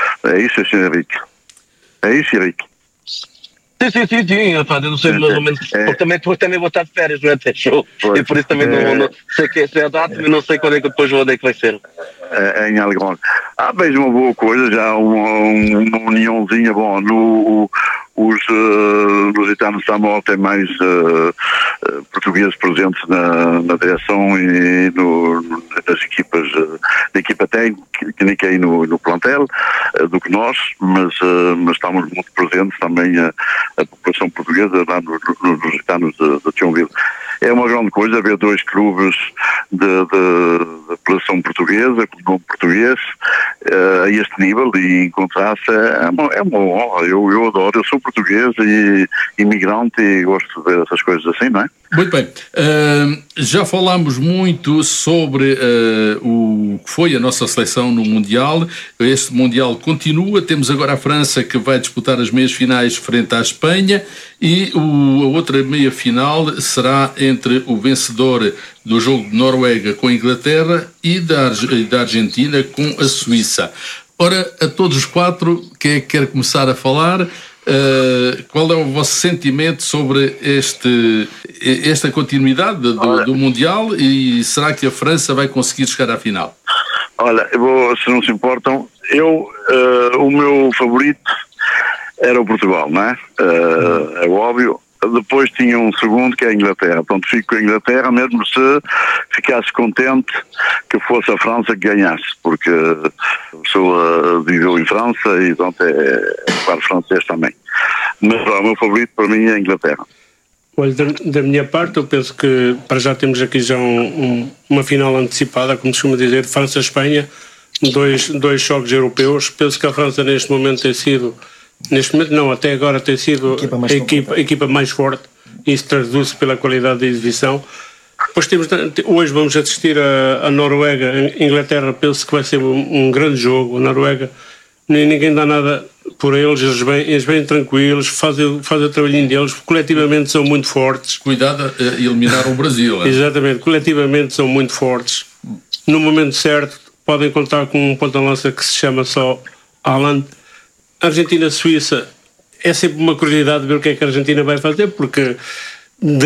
É isso, senhor Henrique? É isso, Henrique? Sim, sim, sim, sim, rapaz, eu não sei mais ou menos, é, porque também, depois também vou estar de férias, não é até show, pois, e por isso também é, não, não sei que é a data, mas não sei quando é que depois onde é que vai ser. É, é em Algrões. Ah, vejo uma boa coisa, já uma, uma uniãozinha, bom, no, os uh, lusitanos de Samora têm mais uh, uh, portugueses presentes na, na direção e no, nas equipas, uh, na equipa técnica e no, no plantel, uh, do que nós, mas, uh, mas estamos muito presentes também a, a população portuguesa lá nos no, no lusitanos de, de Thionville. É uma grande coisa ver dois clubes de, de, de população portuguesa, com nome português, uh, a este nível, e encontrar-se é uma, é uma honra. Eu, eu adoro, eu sou português e imigrante e gosto de ver essas coisas assim, não é? Muito bem. Uh, já falámos muito sobre uh, o que foi a nossa seleção no Mundial. Este Mundial continua. Temos agora a França, que vai disputar as meias finais frente à Espanha, e o, a outra meia final será entre o vencedor do jogo de Noruega com a Inglaterra e da, da Argentina com a Suíça. Ora, a todos os quatro, quem é que quer começar a falar? Uh, qual é o vosso sentimento sobre este, esta continuidade do, do Mundial, e será que a França vai conseguir chegar à final? Olha, eu vou, se não se importam, eu, uh, o meu favorito era o Portugal, não é? Uh, é óbvio. Depois tinha um segundo, que é a Inglaterra. Portanto, fico com a Inglaterra, mesmo se ficasse contente que fosse a França que ganhasse, porque a pessoa viveu em França e, portanto, é claro, francês também. Mas o meu favorito para mim é a Inglaterra. Olha, da, da minha parte, eu penso que para já temos aqui já um, um, uma final antecipada, como se costuma dizer, França-Espanha, dois, dois jogos europeus. Penso que a França neste momento tem sido... Neste momento não, até agora tem sido a equipa mais, a equipa, a equipa mais forte, e isso traduz-se pela qualidade da exibição. Depois temos, hoje vamos assistir a, a Noruega, a Inglaterra, penso que vai ser um, um grande jogo. A Noruega, ninguém dá nada por eles, eles vêm, eles vêm tranquilos, fazem, fazem o trabalhinho deles, coletivamente são muito fortes. Cuidado a eliminar o Brasil. É? Exatamente, coletivamente são muito fortes. No momento certo podem contar com um ponta-lança que se chama só Haaland. Argentina-Suíça é sempre uma curiosidade ver o que é que a Argentina vai fazer, porque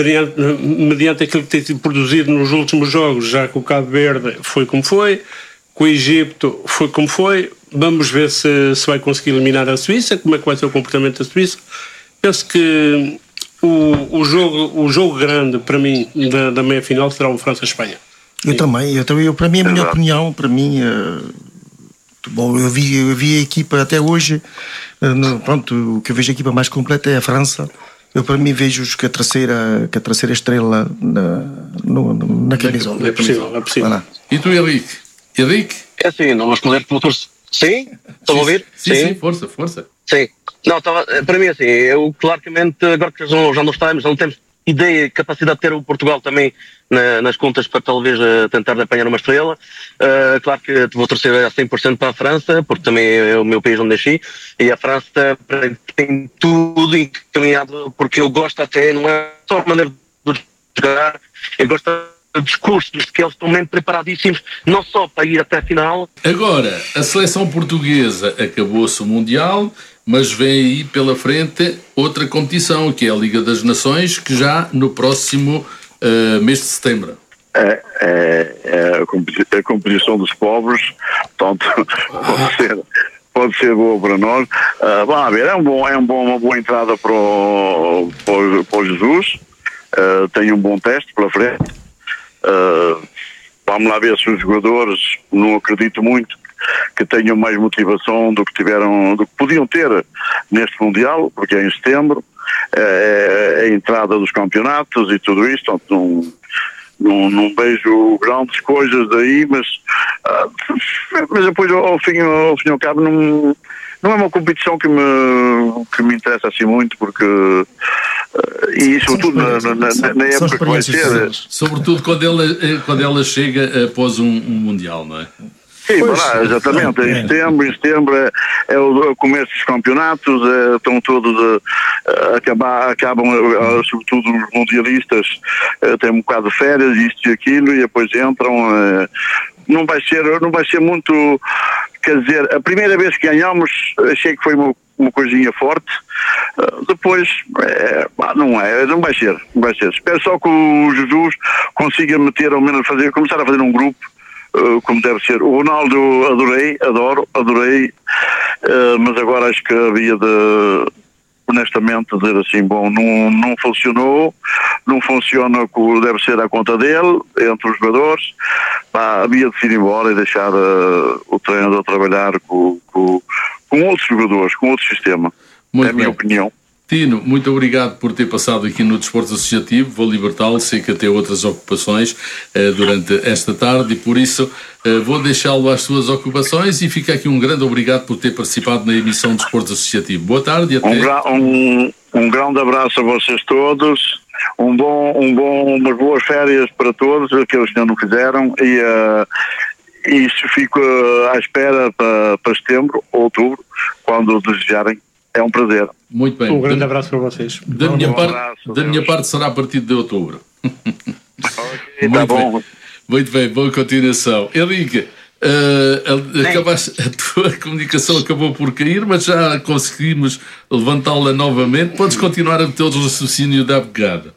mediante aquilo que tem sido produzido nos últimos jogos, já que o Cabo Verde foi como foi, com o Egito foi como foi. Vamos ver se, se vai conseguir eliminar a Suíça, como é que vai ser o comportamento da Suíça. Penso que o, o, jogo, o jogo grande para mim da, da meia-final será o França-Espanha. Eu também, eu também, eu, para mim, a minha opinião, para mim, uh, bom, eu vi, eu vi a equipa até hoje, uh, no, pronto, o que eu vejo a equipa mais completa é a França. Eu, para mim, vejo que a terceira, que a terceira estrela na, no, na camisola. É possível, é possível. Voilà. E tu, Henrique? Henrique? É assim, não vamos escolher que motores. Sim? Estão a ouvir? Sim, sim, sim, força, força. Sim. Não, tava, para mim, assim, eu claramente, agora que já não, já não estamos, já não temos ideia e capacidade de ter o Portugal também na, nas contas para talvez uh, tentar apanhar uma estrela. Uh, claro que vou torcer a cem por cento para a França, porque também é o meu país onde nasci, e a França tem tudo encaminhado, porque eu gosto até, não é só a maneira de jogar, eu gosto de discursos, que eles estão mesmo preparadíssimos, não só para ir até a final. Agora, a seleção portuguesa acabou-se o Mundial, mas vem aí pela frente outra competição, que é a Liga das Nações, que já no próximo uh, mês de setembro. É, é, é a, competi- a competição dos pobres, portanto, pode ser, pode ser boa para nós. Uh, vamos ver, é, um bom, é um bom, uma boa entrada para o, para o, para o Jesus, uh, tem um bom teste pela frente. Uh, vamos lá ver se os jogadores, não acredito muito que tenham mais motivação do que tiveram, do que podiam ter neste Mundial, porque é em setembro, é, é a entrada dos campeonatos e tudo isto, portanto, não, não, não vejo grandes coisas daí, mas, uh, mas depois ao fim, ao fim e ao cabo não, não é uma competição que me, que me interessa assim muito, porque uh, e sobretudo na, na, na época que vai ser. Sobretudo quando ela, quando ela chega após um, um Mundial, não é? Sim, lá, exatamente, em setembro, em setembro é, é o começo dos campeonatos, é, estão todos a, a acabar, acabam, a, sobretudo os mundialistas, a, têm um bocado de férias, isto e aquilo, e depois entram, a, não vai ser, não vai ser muito, quer dizer, a primeira vez que ganhamos, achei que foi uma, uma coisinha forte, uh, depois, é, não é, não vai ser, não vai ser, espero só que o Jesus consiga meter, ao menos fazer, começar a fazer um grupo, Uh, como deve ser. O Ronaldo adorei, adoro, adorei, uh, mas agora acho que havia de, honestamente, dizer assim, bom, não, não funcionou, não funciona como deve ser a conta dele, entre os jogadores, pá, havia de se ir embora e deixar uh, o treinador trabalhar com, com, com outros jogadores, com outro sistema. Muito é a minha bem. opinião. Tino, muito obrigado por ter passado aqui no Desporto Associativo. Vou libertá-lo, sei que tem outras ocupações uh, durante esta tarde e por isso uh, vou deixá-lo às suas ocupações e fica aqui um grande obrigado por ter participado na emissão do Desporto Associativo. Boa tarde e até... Um, gra- um, um grande abraço a vocês todos, um bom, um bom, umas boas férias para todos, aqueles que ainda não fizeram, e... Uh, e fico uh, à espera para, para setembro, outubro, quando desejarem. É um prazer. Muito bem. Um grande abraço para vocês. Da, minha, um parte, abraço, da minha parte será a partir de outubro. Okay, muito, tá bem. bom. Muito bem, boa continuação. Henrique, uh, acabaste, a tua comunicação acabou por cair, mas já conseguimos levantá-la novamente. Podes continuar a ter o raciocínio da bocada.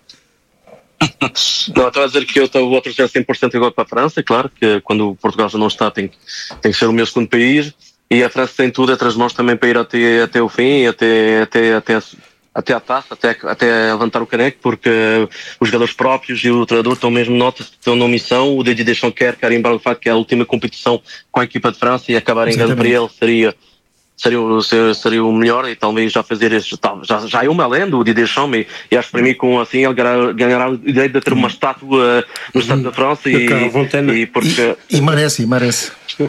Não, estava a dizer que eu vou torcer cem por cento agora para a França, claro, que quando o Portugal já não está tem, tem que ser o meu segundo país, e a França tem tudo atrás de nós também para ir até, até o fim, até, até, até, até a taça, até, até levantar o caneco, porque os jogadores próprios e o treinador estão mesmo notas, estão numa missão, o Didier Deschamps quer carimbar o facto que é a última competição com a equipa de França e acabar em grande para ele seria... Seria, seria, seria o melhor e talvez já fazer este, já, já é uma lenda o Didier Deschamps e, e acho que para mim com assim ele ganhará, ganhará o direito de ter uma estátua no Estado da França e, e, porque, e, e merece, e merece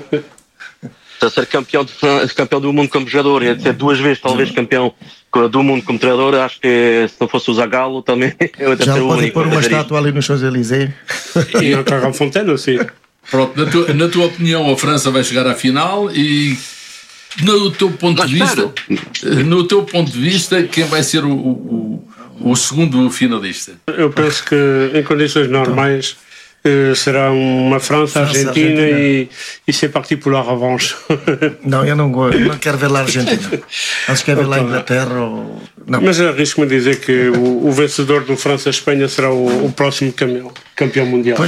a ser campeão, de, campeão do mundo como jogador e a ser duas vezes talvez campeão do mundo como treinador, acho que se não fosse o Zagallo também eu ia já ser o pode único pôr uma estátua isto. ali no Champs-Élysées E no Carrão Fontaine, sim. Pronto, na tua, na tua opinião a França vai chegar à final e no teu ponto de vista, no teu ponto de vista, quem vai ser o, o, o segundo finalista? Eu penso que em condições normais eh, será uma França, França Argentina, Argentina. e, e c'est parti pour la revanche. não, eu não gosto, não quero ver lá a Argentina, acho que quero ver lá a Inglaterra ou... não. Mas arrisco-me a dizer que o, o vencedor do França-Espanha será o, o próximo campeão, campeão mundial. Pois,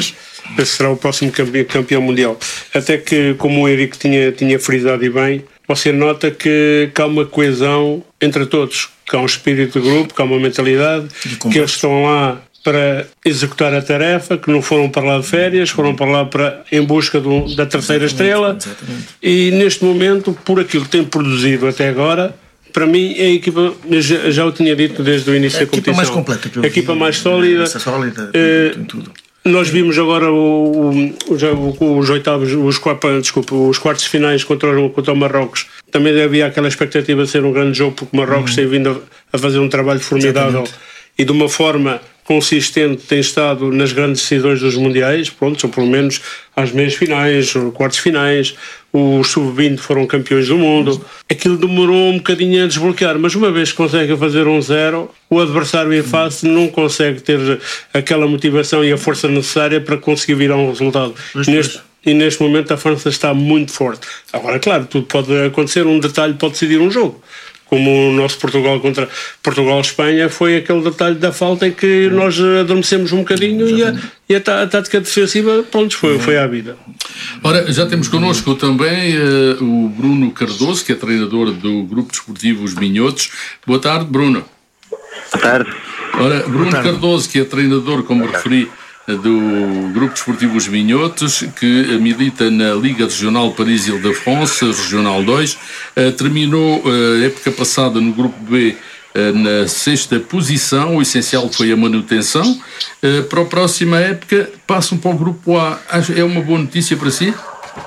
esse será o próximo campeão, campeão mundial. Até que, como o Henrique tinha, tinha frisado e bem, você nota que, que há uma coesão entre todos, que há um espírito de grupo, que há uma mentalidade, que eles estão lá para executar a tarefa, que não foram para lá de férias, foram para lá para, em busca do, da terceira estrela. Exatamente. E neste momento, por aquilo que tem produzido até agora, para mim é a equipa, já, já o tinha dito desde o início a da competição. A equipa mais completa. A equipa mais sólida. Essa sólida é, em tudo. Nós vimos agora o, o, os oitavos, os, desculpa, os quartos finais contra o, contra o Marrocos. Também havia aquela expectativa de ser um grande jogo, porque o Marrocos hum. tem vindo a, a fazer um trabalho formidável. Exatamente. E de uma forma consistente tem estado nas grandes decisões dos mundiais, pronto, ou pelo menos às meias finais, quartos finais, os sub vinte foram campeões do mundo. Aquilo demorou um bocadinho a desbloquear, mas uma vez que consegue fazer um zero, o adversário em face não consegue ter aquela motivação e a força necessária para conseguir virar um resultado. Neste, e neste momento a França está muito forte. Agora, claro, tudo pode acontecer, um detalhe pode decidir um jogo. Como o nosso Portugal contra Portugal-Espanha foi aquele detalhe da falta em que nós adormecemos um bocadinho e a, e a, tá, a tática defensiva, pronto, foi, foi à vida. Ora, já temos connosco também uh, o Bruno Cardoso, que é treinador do Grupo Desportivo Os Minhotos. Boa tarde, Bruno. Boa tarde. Ora, Bruno Cardoso, que é treinador, como referi, do Grupo Desportivo Os Minhotos, que milita na Liga Regional Paris-Île-de-France, Regional dois, terminou a época passada no Grupo B na sexta posição. O essencial foi a manutenção. Para a próxima época passam para o Grupo A. É uma boa notícia para si?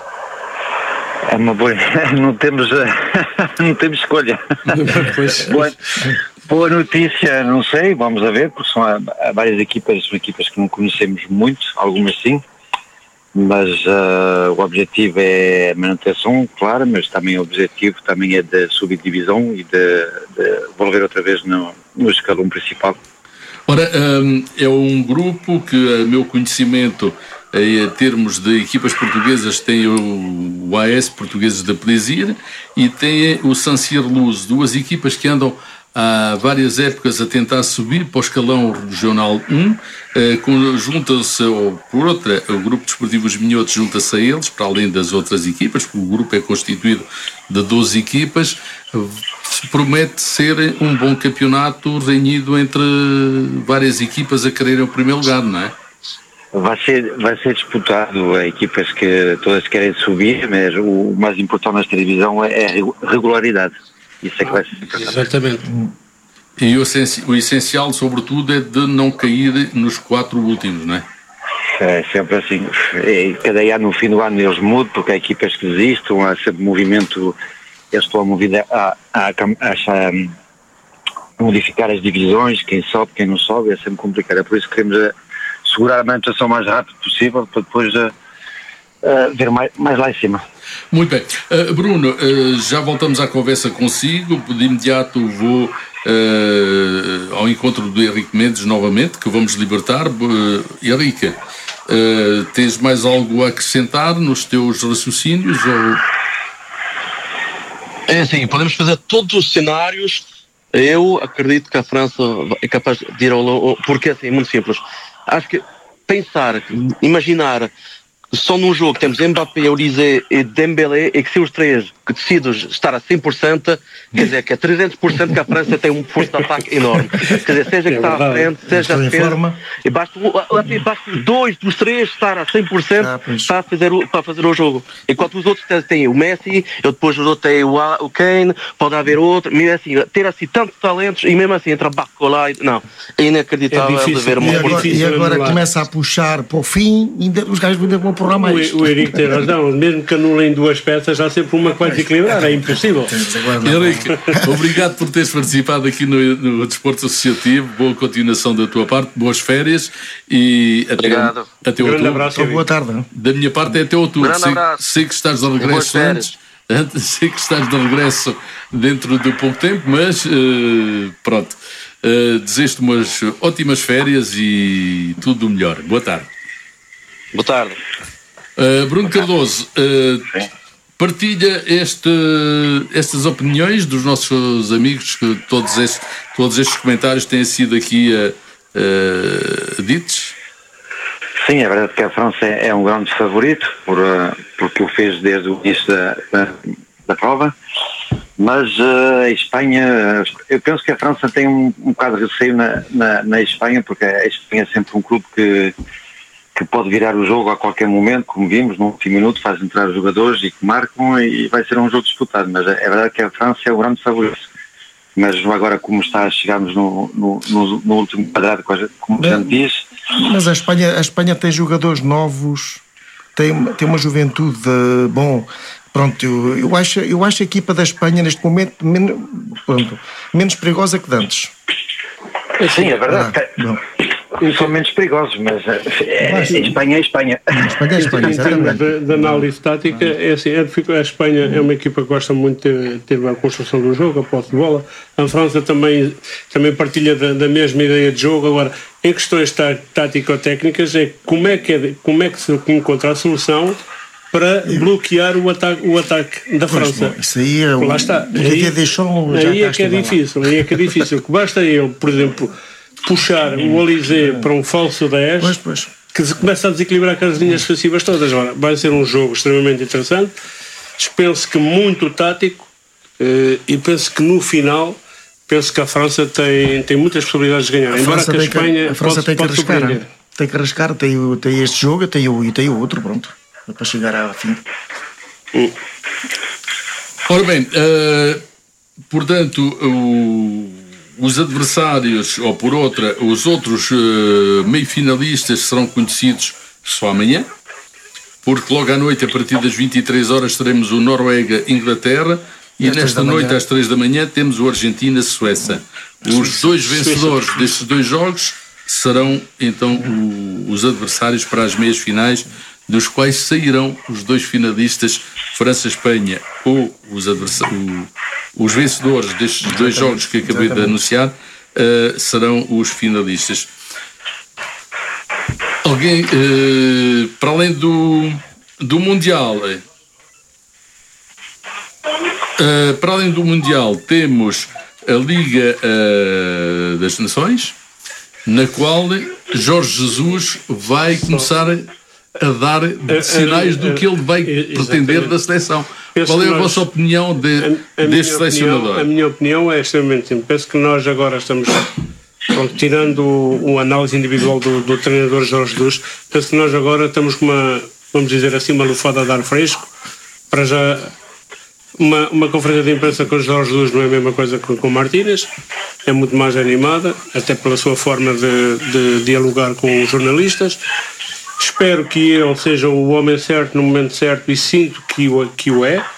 É uma boa... não temos, não temos escolha. Pois. Boa... Boa notícia, não sei, vamos a ver, porque são há, há várias equipas, são equipas que não conhecemos muito, algumas sim, mas uh, o objetivo é a manutenção, claro, mas também o objetivo também é de subir divisão e de, de volver outra vez no, no escalão principal. Ora, um, é um grupo que, a meu conhecimento, em termos de equipas portuguesas, tem o, o A S Portugueses da Plaisir e tem o Sancier Luz, duas equipas que andam há várias épocas a tentar subir para o escalão regional um, eh, junta-se, ou por outra, o Grupo Desportivo Os Minhotos junta-se a eles, para além das outras equipas, porque o grupo é constituído de doze equipas. Promete ser um bom campeonato renhido entre várias equipas a quererem o primeiro lugar, não é? Vai ser, vai ser disputado a equipas que todas querem subir, mas o mais importante nesta divisão é a regularidade. Isso é que vai ser. Exatamente. E o, o essencial, sobretudo, é de não cair nos quatro últimos, não é? É sempre assim. É, cada ano, no fim do ano, eles mudam, porque há equipas que desistem, há sempre movimento, eles estão a, mover, a, a, a, a, a modificar as divisões, quem sobe, quem não sobe, é sempre complicado. É por isso que queremos segurar a manutenção o mais rápido possível, para depois a, a ver mais, mais lá em cima. Muito bem. Uh, Bruno, uh, já voltamos à conversa consigo. De imediato vou uh, ao encontro do Henrique Mendes novamente, que vamos libertar. Uh, Henrique, uh, tens mais algo a acrescentar nos teus raciocínios? Ou... É assim, podemos fazer todos os cenários. Eu acredito que a França é capaz de ir ao longo, porque assim, é muito simples. Acho que pensar, imaginar só num jogo temos Mbappé, Olise e Dembélé, e que se os três que decidem estar a cem por cento, quer dizer que é trezentos por cento que a França tem uma força de ataque enorme. Quer dizer, seja que está à frente, seja a defesa, e basta, basta os dois dos três estar a cem por cento ah, para, fazer o, para fazer o jogo. Enquanto os outros têm o Messi, eu depois os outros têm o, o Kane, pode haver outro, mesmo assim, ter assim tantos talentos e mesmo assim entrar Barcola, não, é inacreditável é de ver uma força. E agora, e agora começa a puxar para o fim, ainda, os gajos ainda vão por lá mais. O, o Henrique tem razão, mesmo que anulem duas peças, há sempre uma que vai desequilibrar, é impossível. Henrique, obrigado por teres participado aqui no, no Desporto Associativo, boa continuação da tua parte, boas férias e até, obrigado. até um outubro. Grande abraço, boa tarde. Da minha parte é até outubro. Sei, sei que estás de regresso antes, sei que estás de regresso dentro de pouco tempo, mas uh, pronto, uh, desejo-te umas ótimas férias e tudo o melhor. Boa tarde. Boa tarde. Uh, Bruno Cardoso, uh, partilha este, estas opiniões dos nossos amigos, que todos estes, todos estes comentários têm sido aqui uh, uh, ditos? Sim, é verdade que a França é, é um grande favorito, por, uh, porque o fez desde o início da, da, da prova, mas uh, a Espanha, eu penso que a França tem um, um bocado de receio na, na, na Espanha, porque a Espanha é sempre um clube que, que pode virar o jogo a qualquer momento, como vimos, no último minuto faz entrar os jogadores e que marcam, e vai ser um jogo disputado, mas é verdade que a França é o grande favorito. Mas agora, como está, chegamos no, no, no, no último quadrado, como já diz. Mas a Espanha, a Espanha tem jogadores novos, tem, tem uma juventude, bom, pronto, eu, eu, acho, eu acho a equipa da Espanha neste momento men, pronto, menos perigosa que de antes. Sim, é verdade. Ah, são menos perigosos, mas é, a Espanha é Espanha. A Espanha é Espanha, em termos de, de análise tática, é assim, é, a Espanha é uma equipa que gosta muito de ter a construção do jogo, a posse de bola. A França também, também partilha da, da mesma ideia de jogo. Agora, em questões tá, tático-técnicas, é como é que, é, como é que se encontra a solução para bloquear o ataque, o ataque da pois, França. Bom, isso aí é o... Lá está. Aí, aí é que é difícil. Aí é que é difícil. Que basta ele, por exemplo, puxar o Olysée para um falso dez, pois, pois. que se começa a desequilibrar aquelas linhas defensivas todas. Agora, vai ser um jogo extremamente interessante. Penso que muito tático, e penso que no final, penso que a França tem, tem muitas possibilidades de ganhar. A Embora França que a Espanha que, a França pode, tem que pode arriscar. surpreender. Tem que arriscar, tem, tem este jogo tem o, e tem o outro, pronto, para chegar ao fim. Hum. Ora bem, uh, portanto, o, os adversários, ou por outra, os outros uh, meio-finalistas serão conhecidos só amanhã, porque logo à noite, a partir das vinte e três horas, teremos o Noruega-Inglaterra e, e nesta noite, às três da manhã, temos o Argentina-Suécia. Os dois vencedores destes dois jogos serão, então, o, os adversários para as meias finais, dos quais sairão os dois finalistas, França-Espanha, ou os, o, os vencedores destes dois jogos que acabei de anunciar, uh, serão os finalistas. Alguém, uh, para além do, do Mundial, uh, para além do Mundial, temos a Liga uh, das Nações, na qual Jorge Jesus vai começar a dar sinais do que ele vai pretender da seleção. Qual é a vossa opinião de, a, a deste selecionador? Opinião, a minha opinião é extremamente simples. Penso que nós agora estamos, pronto, tirando o, o análise individual do, do treinador Jorge Jesus, penso que nós agora estamos com uma, vamos dizer assim, uma lufada de ar fresco. Para já, uma, uma conferência de imprensa com o Jorge Jesus não é a mesma coisa que com o Martínez, é muito mais animada, até pela sua forma de, de dialogar com os jornalistas. Espero que ele seja o homem certo no momento certo e sinto que o, que o é.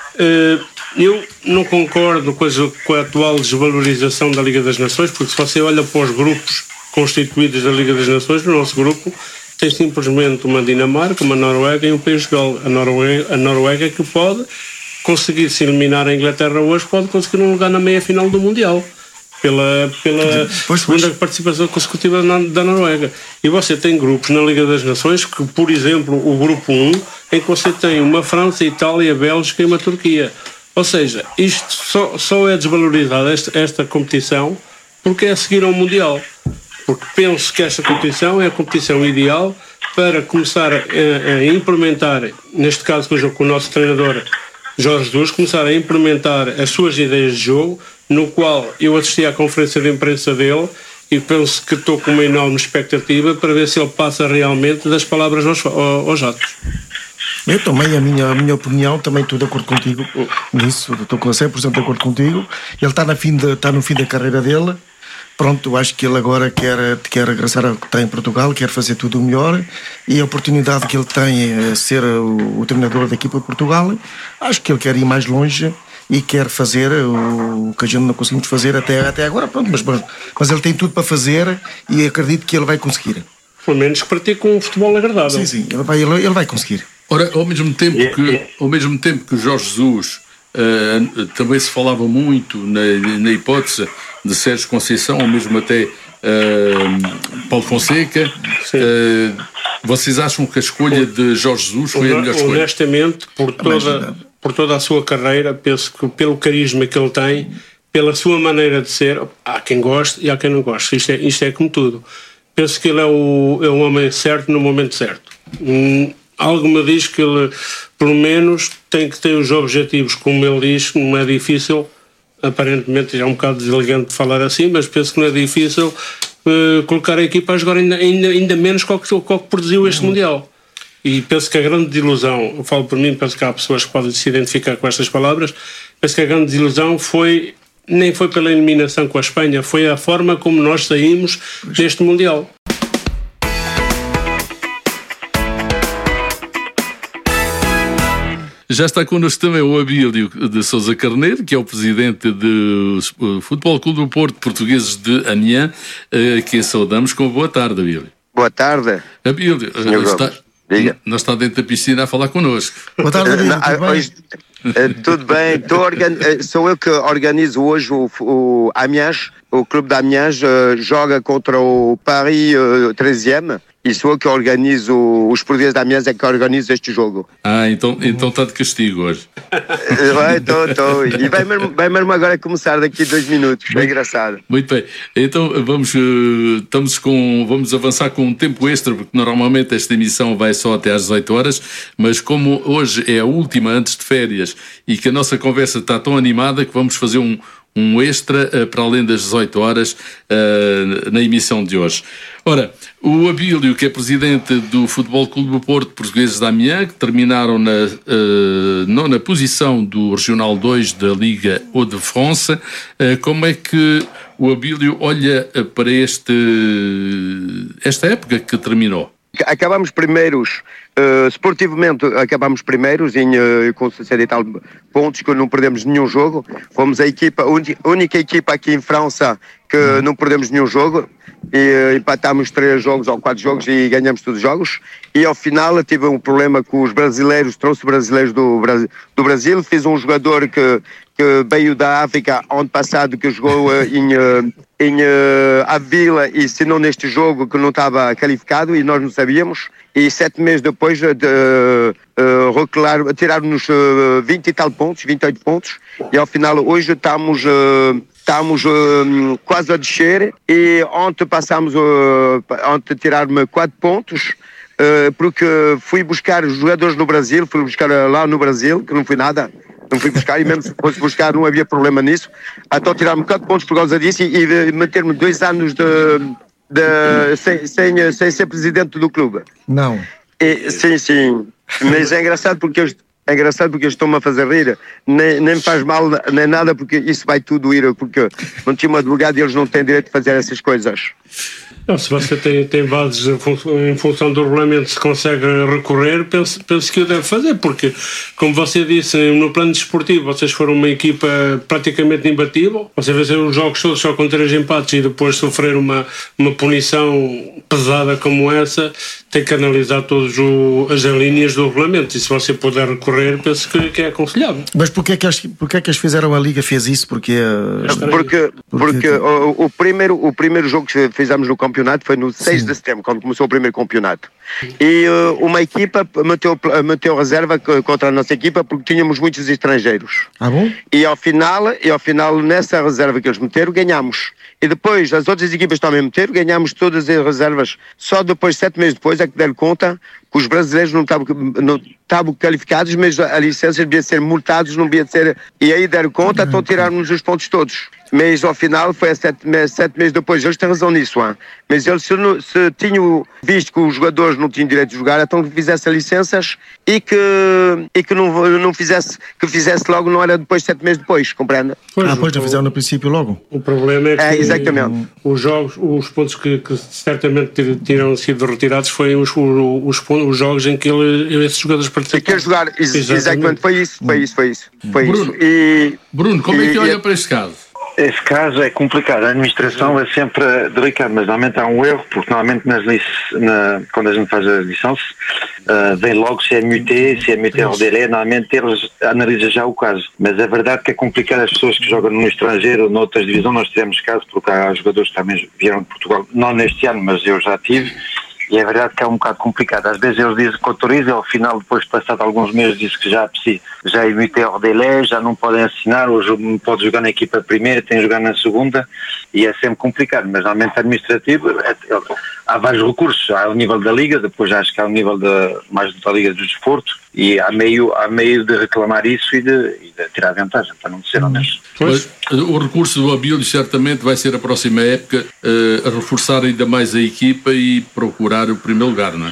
Eu não concordo com a, com a atual desvalorização da Liga das Nações, porque se você olha para os grupos constituídos da Liga das Nações, no nosso grupo tem simplesmente uma Dinamarca, uma Noruega e um país de Gales. A Noruega, a Noruega que pode conseguir se eliminar a Inglaterra hoje, pode conseguir um lugar na meia-final do Mundial. Pela, pela pois, segunda pois. participação consecutiva da Noruega. E você tem grupos na Liga das Nações, que, por exemplo, o grupo um, em que você tem uma França, Itália, Bélgica e uma Turquia. Ou seja, isto só, só é desvalorizado, esta, esta competição, porque é a seguir ao Mundial. Porque penso que esta competição é a competição ideal para começar a, a implementar, neste caso com o nosso treinador Jorge Jesus, começar a implementar as suas ideias de jogo, no qual eu assisti à conferência de imprensa dele e penso que estou com uma enorme expectativa para ver se ele passa realmente das palavras aos, aos atos. Eu também, a minha, a minha opinião, também estou de acordo contigo nisso, estou cem por cento de acordo contigo. Ele está, na fim de, está no fim da carreira dele. Pronto, eu acho que ele agora quer, quer regressar ao que está em Portugal, quer fazer tudo o melhor, e a oportunidade que ele tem é ser o, o treinador da equipa de Portugal, acho que ele quer ir mais longe e quer fazer o que a gente não conseguimos fazer até, até agora, pronto, mas, mas ele tem tudo para fazer e acredito que ele vai conseguir. Pelo menos que pratique um futebol agradável. Sim, sim, ele vai, ele, ele vai conseguir. Ora, ao mesmo tempo que, ao mesmo tempo que Jorge Jesus uh, também se falava muito na, na hipótese de Sérgio Conceição, ou mesmo até uh, Paulo Fonseca, uh, vocês acham que a escolha de Jorge Jesus foi a melhor escolha? Honestamente, por toda, por toda a sua carreira, penso que pelo carisma que ele tem, pela sua maneira de ser, há quem goste e há quem não goste. Isto é, isto é como tudo. penso que ele é, o, é um homem certo no momento certo. Hum, algo me diz que ele, pelo menos, tem que ter os objetivos, como ele diz, não é difícil, aparentemente é um bocado deselegante de falar assim, mas penso que não é difícil uh, colocar a equipa a jogar ainda, ainda, ainda menos com o que, com o que produziu este Mundial. E penso que a grande desilusão, eu falo por mim, penso que há pessoas que podem se identificar com estas palavras, penso que a grande desilusão foi, nem foi pela eliminação com a Espanha, foi a forma como nós saímos deste Mundial. Já está connosco também o Abílio de Sousa Carneiro, que é o presidente do Futebol Clube do Porto, portugueses de Amiens, que saudamos com boa tarde, Abílio. Boa tarde. Abílio, está, não está dentro da piscina a falar connosco. Boa tarde, Abílio, tudo bem? Hoje, tudo bem, Tô organi- sou eu que organizo hoje o, o Amiens, o clube de Amiens uh, joga contra o Paris uh, treze. E sou eu que organizo, os portugueses da Amiens é que organizo este jogo. Ah, então, então está de castigo hoje. Estou, estou. E vai mesmo, vai mesmo agora começar daqui a dois minutos. É engraçado. Muito bem. Então vamos, estamos com, vamos avançar com um tempo extra, porque normalmente esta emissão vai só até às dezoito horas, mas como hoje é a última antes de férias e que a nossa conversa está tão animada que vamos fazer um, um extra uh, para além das dezoito horas uh, na emissão de hoje. Ora, o Abílio, que é presidente do Futebol Clube do Porto, portugueses da Amiens, que terminaram na uh, nona posição do Regional dois da Liga Hauts-de-France, uh, como é que o Abílio olha para este, esta época que terminou? Acabamos primeiros, uh, esportivamente acabamos primeiros em, uh, com sessenta e tal pontos, que não perdemos nenhum jogo. Fomos a equipa, a única equipa aqui em França que não perdemos nenhum jogo, e uh, empatámos três jogos ou quatro jogos e ganhamos todos os jogos. E ao final tive um problema com os brasileiros, trouxe brasileiros do, do Brasil, fiz um jogador que, que veio da África ano passado, que jogou uh, em, uh, em uh, Avila e assinou neste jogo, que não estava qualificado e nós não sabíamos. E sete meses depois de, uh, uh, tiraram-nos uh, vinte e tal pontos, vinte e oito pontos, e ao final hoje estamos... Uh, Estamos uh, quase a descer e ontem passámos, uh, ontem tiraram-me quatro pontos, uh, porque fui buscar jogadores no Brasil, fui buscar lá no Brasil, que não fui nada, não fui buscar, e mesmo se fosse buscar não havia problema nisso. Então tiraram-me quatro pontos por causa disso e, e meter-me dois anos de, de, sem, sem, sem ser presidente do clube. Não. E, sim, sim, mas é engraçado porque eu... É engraçado porque eles estão-me a fazer rir, nem, nem me faz mal nem nada, porque isso vai tudo ir, porque não tinha um advogado e eles não têm direito de fazer essas coisas. Não, se você tem, tem bases em função do regulamento, se consegue recorrer, penso, penso que o deve fazer, porque, como você disse, no plano desportivo, vocês foram uma equipa praticamente imbatível. Vocês venceram os jogos todos só com três empates e depois sofrer uma, uma punição pesada como essa, tem que analisar todas as linhas do regulamento. E se você puder recorrer, penso que, que é aconselhável. Mas porquê é que eles, porquê é que eles fizeram, a Liga fez isso? Porque, porque, porque o, o, primeiro, o primeiro jogo que fizemos no campeonato foi no seis Sim. de setembro, quando começou o primeiro campeonato. E uh, uma equipa meteu, meteu reserva contra a nossa equipa porque tínhamos muitos estrangeiros. Ah, bom? E ao final, e ao final nessa reserva que eles meteram, ganhamos. E depois, as outras equipas também meteram, ganhámos todas as reservas. Só depois, sete meses depois, é que deram conta que os brasileiros não estavam, não estavam qualificados, mas a licença devia ser multados, não devia ser... E aí deram conta, então tiraram-nos os pontos todos. Mas ao final, foi sete meses, sete meses depois, eles têm razão nisso, hein? Mas eles se, não, se tinham visto que os jogadores não tinham direito de jogar, então que fizessem licenças e que, e que não, não fizesse, que fizesse logo, não era depois, sete meses depois, compreende? Pois, ah, pois, não fizeram no princípio logo. O problema é que é, exatamente. os jogos, os pontos que, que certamente terão sido retirados foram os, os, os jogos em que ele, esses jogadores participaram. Quer jogar, ex- exatamente. exatamente, foi isso, foi isso, foi isso. Foi Bruno, isso. E, Bruno, como e, é que olha e, para este caso? Esse caso é complicado, a administração é sempre delicada, mas normalmente há um erro, porque normalmente nas lic... na... quando a gente faz a licença, uh, vem logo se é muté, se é muté ao délai, normalmente eles analisam já o caso. Mas é verdade que é complicado as pessoas que jogam no estrangeiro ou noutras divisões, nós tivemos casos, porque há jogadores que também vieram de Portugal, não neste ano, mas eu já tive, e é verdade que é um bocado complicado. Às vezes eles dizem que autorizam, ao final, depois de passado alguns meses, dizem que já já emitem ordem, já não podem assinar, ou não pode jogar na equipa primeira, tem que jogar na segunda, e é sempre complicado, mas realmente administrativo, é, é, há vários recursos, há o nível da Liga, depois acho que há o nível de, mais da Liga do Desporto, e há meio, há meio de reclamar isso e de, e de tirar vantagem, para não ser honesto. Pois, o recurso do Abílio certamente vai ser a próxima época uh, a reforçar ainda mais a equipa e procurar o primeiro lugar, não é?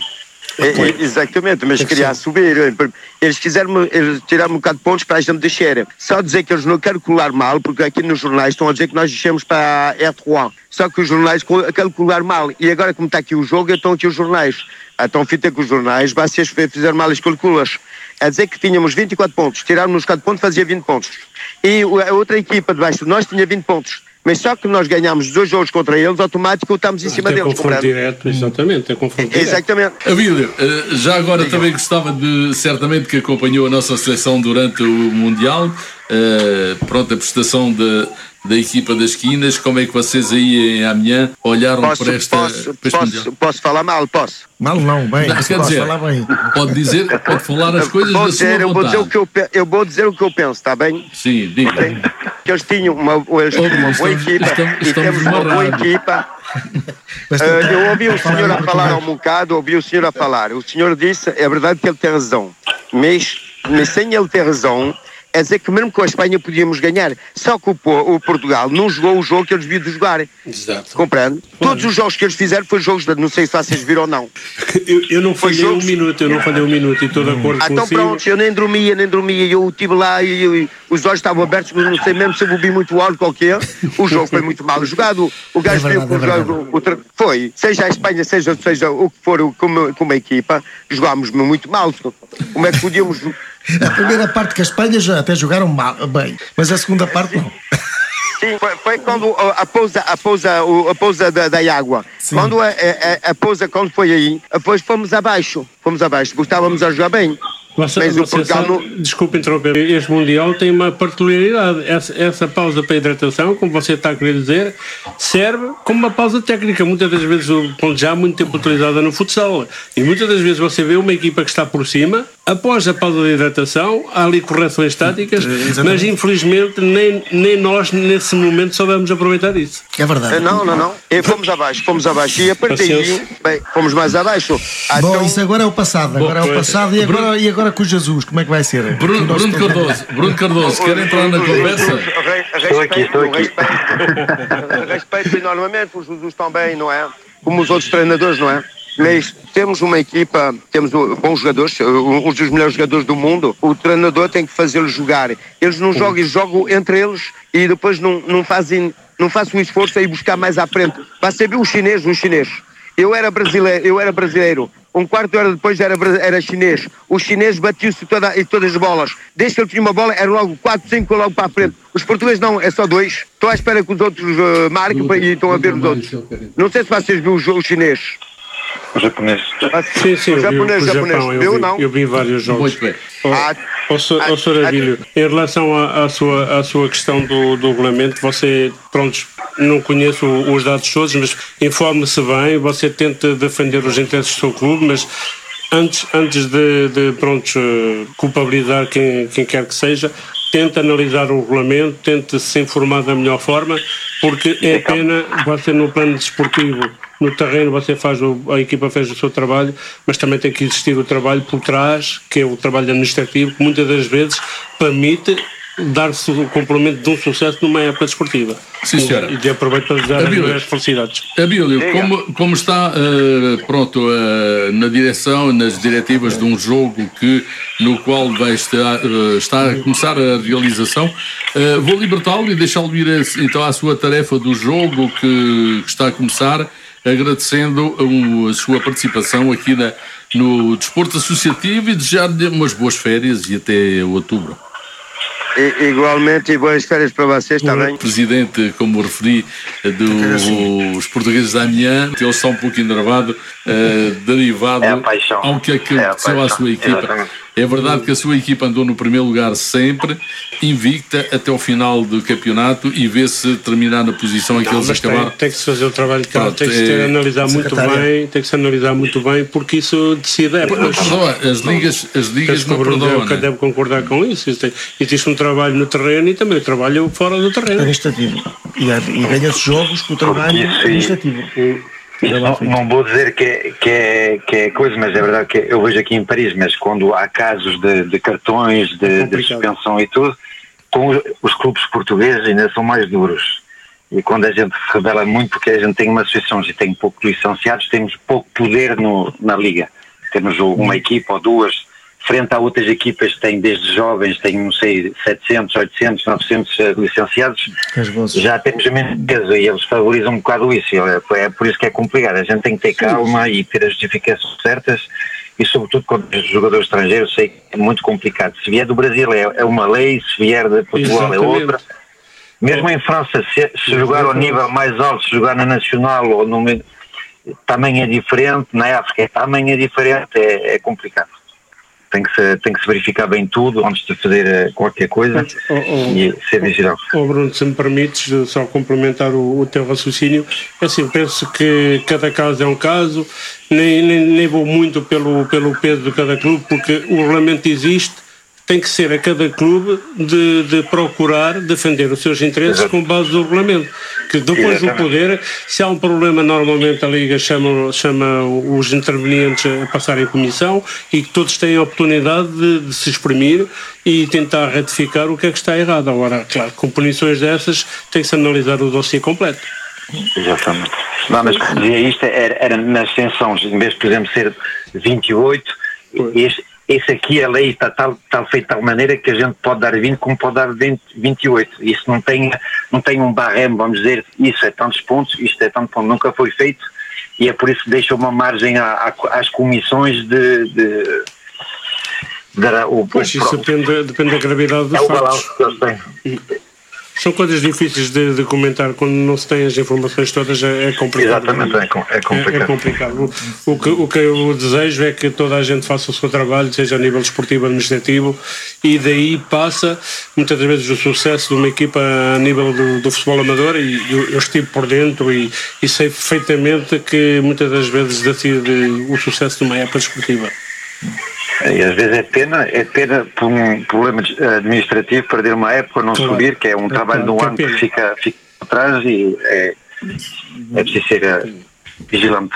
É, exatamente, mas queria subir. Eles quiseram eles tiraram um bocado de pontos para a gente descer. Só dizer que eles não calcular mal, porque aqui nos jornais estão a dizer que nós descemos para a R três. Só que os jornais calcular mal. E agora, como está aqui o jogo, estão aqui os jornais. Então, fita com os jornais, vocês fizeram mal as calculas. A dizer que tínhamos vinte e quatro pontos, tiraram-nos quatro pontos, fazia vinte pontos. E a outra equipa debaixo de nós tinha vinte pontos. Mas só que nós ganhámos dois jogos contra eles, automático estamos em cima é deles. Confronto direto, exatamente, é confronto direto. Exatamente. Abílio, já agora Diga. Também gostava de, certamente que acompanhou a nossa seleção durante o Mundial, uh, pronto, a prestação de, da equipa das esquinas, como é que vocês aí em Amiens olharam posso, para esta posso, para este posso, Mundial? Posso falar mal? Posso? Mal não, bem, não, quer dizer, falar bem. Pode dizer, pode falar as coisas vou da dizer, sua eu vou vontade. dizer o que eu, eu vou dizer o que eu penso, está bem? Sim, diga. Okay? Que eles tinham uma, eles tinham uma boa estamos, equipa estamos, e temos uma boa equipa. Uh, eu ouvi o senhor a falar há um bocado, ouvi o senhor a falar. O senhor disse, é verdade que ele tem razão, mas, mas sem ele ter razão, é dizer que mesmo com a Espanha podíamos ganhar. Só que o, o Portugal não jogou o jogo que eles deviam de jogar. Exato. Compreende? Claro. Todos os jogos que eles fizeram foram jogos de, não sei se vocês viram ou não. Eu, eu não falhei jogos... um minuto, eu não falhei um minuto e estou de acordo ah, com então pronto, eu nem dormia, nem dormia. Eu estive lá e eu, os olhos estavam abertos, mas não sei mesmo se eu bebi muito álcool qualquer. O jogo foi muito mal jogado. O gajo é viu que o jogo o, o, foi, seja a Espanha, seja, seja o que for como, como a equipa, jogámos muito mal. Como é que podíamos... A primeira parte que a Espanha já até jogaram mal, bem, mas a segunda parte não. Sim, foi, foi quando a pousa, a pousa, a pousa da, da água. Sim. Quando a, a, a pousa, quando foi aí, depois fomos abaixo, fomos abaixo, porque estávamos a jogar bem. Você, mas você o Portugal sabe, não... Desculpe interromper, este Mundial tem uma particularidade. Essa, essa pausa para a hidratação, como você está a querer dizer, serve como uma pausa técnica. Muitas das vezes, já há muito tempo utilizada no futsal. E muitas das vezes você vê uma equipa que está por cima, após a pausa de hidratação, há ali correções táticas, é, mas infelizmente nem, nem nós nesse momento soubemos aproveitar isso. É verdade. Não, não, não. E fomos abaixo, fomos abaixo. E a partir daí, bem, fomos mais abaixo. Ah, Bom, então... isso agora é o passado. Agora Bom, é o passado e agora, e agora com Jesus, como é que vai ser? Bruno, Bruno Cardoso, Bruno Cardoso, quer entrar na conversa? Estou aqui, estou aqui. Respeito enormemente, os Jesus também, não é? Como os outros treinadores, não é? Mas temos uma equipa, temos bons jogadores, um dos melhores jogadores do mundo. O treinador tem que fazê-los jogar. Eles não jogam, eles jogam entre eles e depois não, não fazem, não fazem um esforço a ir buscar mais à frente. Vai saber um chinês, um chinês. Eu era brasileiro, eu era brasileiro. Um quarto de hora depois era, era chinês. O chinês batiu-se toda, em todas as bolas. Desde que ele tinha uma bola, era logo quatro, cinco logo para a frente. Os portugueses não, é só dois. Estou à espera que os outros uh, marquem e estão a ver os outros. Não sei se vocês viram o, o chinês. O japonês. Sim, sim, o japonês, o japonês. Japão, eu, eu vi, não. eu vi vários jogos. Muito bem. Ah, Ó oh, senhor Abílio, em relação à, à, sua, à sua questão do, do regulamento, você, pronto, não conheço os dados todos, mas informe-se bem, você tenta defender os interesses do seu clube, mas antes, antes de, de pronto, culpabilizar quem, quem quer que seja, tente analisar o regulamento, tente se informar da melhor forma, porque é pena você no plano desportivo, no terreno você faz, o, a equipa fez o seu trabalho, mas também tem que existir o trabalho por trás, que é o trabalho administrativo, que muitas das vezes permite dar-se o complemento de um sucesso numa época desportiva. Sim, senhora. E de aproveito para desejar as felicidades. Abílio, como, como está uh, pronto, uh, na direção, nas diretivas de um jogo que, no qual vai estar, uh, está a começar a realização, uh, vou libertá-lo e deixá-lo ir então à sua tarefa do jogo que está a começar, agradecendo um, a sua participação aqui na, no Desporto Associativo e desejar-lhe umas boas férias e até outubro. I, igualmente, e boas férias para vocês, está bem? Presidente, como referi, dos portugueses da Amiens, eles estão um pouco enervados, uh, derivado é a paixão. ao que aconteceu é à sua equipa. Exatamente. É verdade que a sua equipa andou no primeiro lugar sempre, invicta até ao final do campeonato, e vê se terminar na posição em que eles acabaram. Tem, tem que se fazer o trabalho de casa, tem que se ter, analisar muito bem, tem que se analisar muito bem, porque isso decide é, não perdoa, as ligas, as ligas não perdoam. Deve, deve concordar com isso. Existe um trabalho no terreno e também o trabalho fora do terreno. Administrativo. E, e ganha-se jogos com o trabalho administrativo. Não, não vou dizer que é, que, é, que é coisa, mas é verdade que eu vejo aqui em Paris, mas quando há casos de, de cartões, de, de suspensão e tudo, com os, os clubes portugueses ainda são mais duros. E quando a gente se rebela muito, porque a gente tem uma associação e tem pouco licenciados, temos pouco poder no, na liga. Temos uma equipa ou duas, frente a outras equipas que têm desde jovens, têm, não sei, setecentos, oitocentos, novecentos licenciados, já temos menos peso e eles favorizam um bocado isso. É, é por isso que é complicado. A gente tem que ter calma e ter as justificações certas, e sobretudo com os jogadores estrangeiros, sei que é muito complicado. Se vier do Brasil é, é uma lei, se vier de Portugal Exatamente. é outra. Mesmo em França, se, se jogar ao nível mais alto, se jogar na Nacional ou no também é diferente, na África também é diferente, é, é complicado. Tem que, se, tem que se verificar bem tudo antes de fazer qualquer coisa oh, oh, e ser vigilante. Oh, Bruno, se me permites só complementar o, o teu raciocínio, é assim, penso que cada caso é um caso, nem, nem, nem vou muito pelo, pelo peso de cada clube, porque o regulamento existe, tem que ser a cada clube de, de procurar defender os seus interesses Exato. com base no regulamento. Que depois do poder, se há um problema, normalmente a Liga chama, chama os intervenientes a passar em comissão e que todos têm a oportunidade de, de se exprimir e tentar retificar o que é que está errado. Agora, claro, com punições dessas tem que se analisar o dossiê completo. Exatamente. Não, mas como dizia isto, era, era nas sanções, em vez de, por exemplo, ser vinte e oito, este Esse aqui, a lei está tal, tal feita de tal maneira que a gente pode dar vinte como pode dar vinte, vinte e oito. Isso não tem, não tem um baremo, vamos dizer, isso é tantos pontos, isto é tantos pontos, nunca foi feito, e é por isso que deixa uma margem à, à, às comissões de... de, de o, pois, isso depende, depende da gravidade dos é fatos. O balanço que eles têm. São coisas difíceis de, de comentar quando não se tem as informações todas, é, é complicado. Exatamente, é, é complicado. É, é complicado. O, o, que, o que eu desejo é que toda a gente faça o seu trabalho, seja a nível desportivo, administrativo, e daí passa muitas vezes o sucesso de uma equipa a nível do, do futebol amador, e eu, eu estive por dentro e, e sei perfeitamente que muitas das vezes decide o sucesso de uma época desportiva. E às vezes é pena, é pena por um problema administrativo perder uma época, não claro. subir, que é um é trabalho claro. de um ano que fica, fica atrás, e é, é preciso ser uh, vigilante.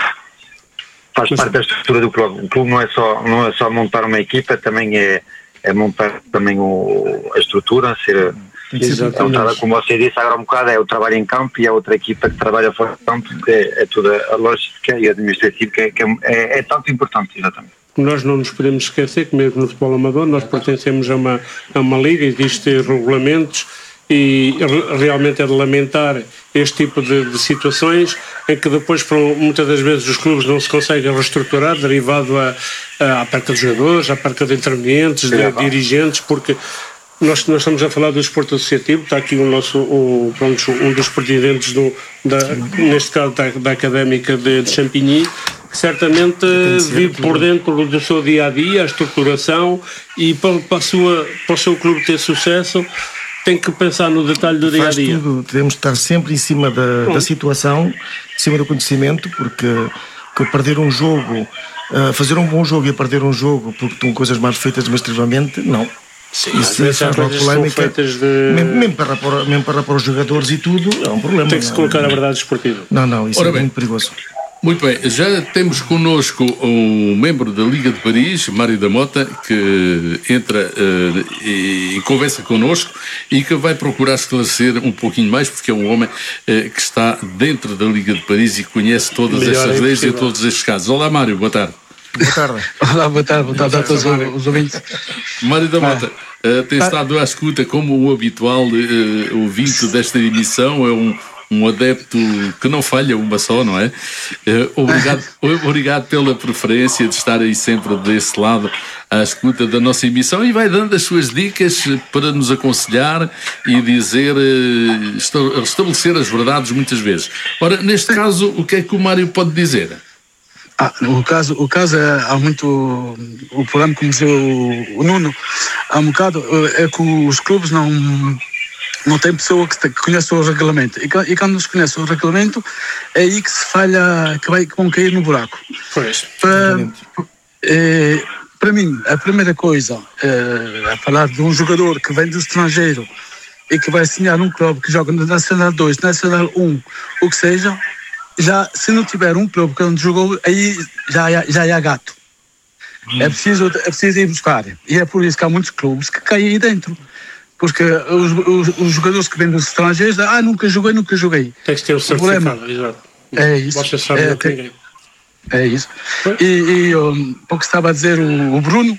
Faz Mas, parte da estrutura do clube. O clube não é só, não é só montar uma equipa, também é, é montar também o, a estrutura, ser, é um trabalho, como você disse agora um bocado, é o trabalho em campo e a outra equipa que trabalha fora de campo, que é, é toda a lógica e administrativa, que, é, que é, é tanto importante, exatamente. Nós não nos podemos esquecer que mesmo no futebol amador nós pertencemos a uma, a uma liga, existem regulamentos, e realmente é de lamentar este tipo de, de situações em que depois muitas das vezes os clubes não se conseguem reestruturar derivado a, a, à perca de jogadores, à perca de intervenientes, de, de dirigentes, porque nós, nós estamos a falar do desporto associativo, está aqui o nosso, o, pronto, um dos presidentes do, da, neste caso da, da Académica de, de Champigny, que certamente vive por dentro do seu dia-a-dia, a estruturação, e para, para, a sua, para o seu clube ter sucesso tem que pensar no detalhe do dia-a-dia. Tudo, temos de estar sempre em cima da, da situação, em cima do conhecimento, porque que perder um jogo, uh, fazer um bom jogo e perder um jogo porque estão coisas mais feitas administrativamente, não. Sim, isso é uma polémica, de... mesmo, mesmo, para, para, mesmo para, para os jogadores e tudo, é um problema. Tem que se colocar a verdade esportiva. Não, não, isso Ora é bem, muito perigoso. Muito bem, já temos connosco um membro da Liga de Paris, Mário da Mota, que entra uh, e, e conversa connosco e que vai procurar esclarecer um pouquinho mais, porque é um homem uh, que está dentro da Liga de Paris e conhece todas Melhor estas leis e todos estes casos. Olá, Mário, boa tarde. Boa tarde. Olá, boa tarde, boa tarde a todos os ouvintes. Mário da Mota, uh, tem estado à escuta como o habitual uh, ouvinte desta emissão, é um um adepto que não falha uma só, não é? Uh, obrigado, obrigado pela preferência de estar aí sempre desse lado à escuta da nossa emissão, e vai dando as suas dicas para nos aconselhar e dizer, uh, restabelecer as verdades muitas vezes. Ora, neste caso, o que é que o Mário pode dizer? Ah, o caso, o caso é, há muito, o problema, como dizia o, o Nuno, há um bocado, é que os clubes não, não têm pessoa que, que conhece o regulamento. E, e quando se conhece o regulamento, é aí que se falha, que, vai, que vão cair no buraco. Pois. Para, é, para mim, a primeira coisa é, é falar de um jogador que vem do estrangeiro e que vai assinar um clube que joga no Nacional dois, Nacional um, o que seja. Já, se não tiver um clube que onde jogou, aí já, já é gato. Hum. É, preciso, é preciso ir buscar. E é por isso que há muitos clubes que caem aí dentro. Porque os, os, os jogadores que vêm dos estrangeiros, ah, nunca joguei, nunca joguei. Tem que ter o certificado, exato. É isso. É, tem, é isso. E, e um, o que estava a dizer o, o Bruno,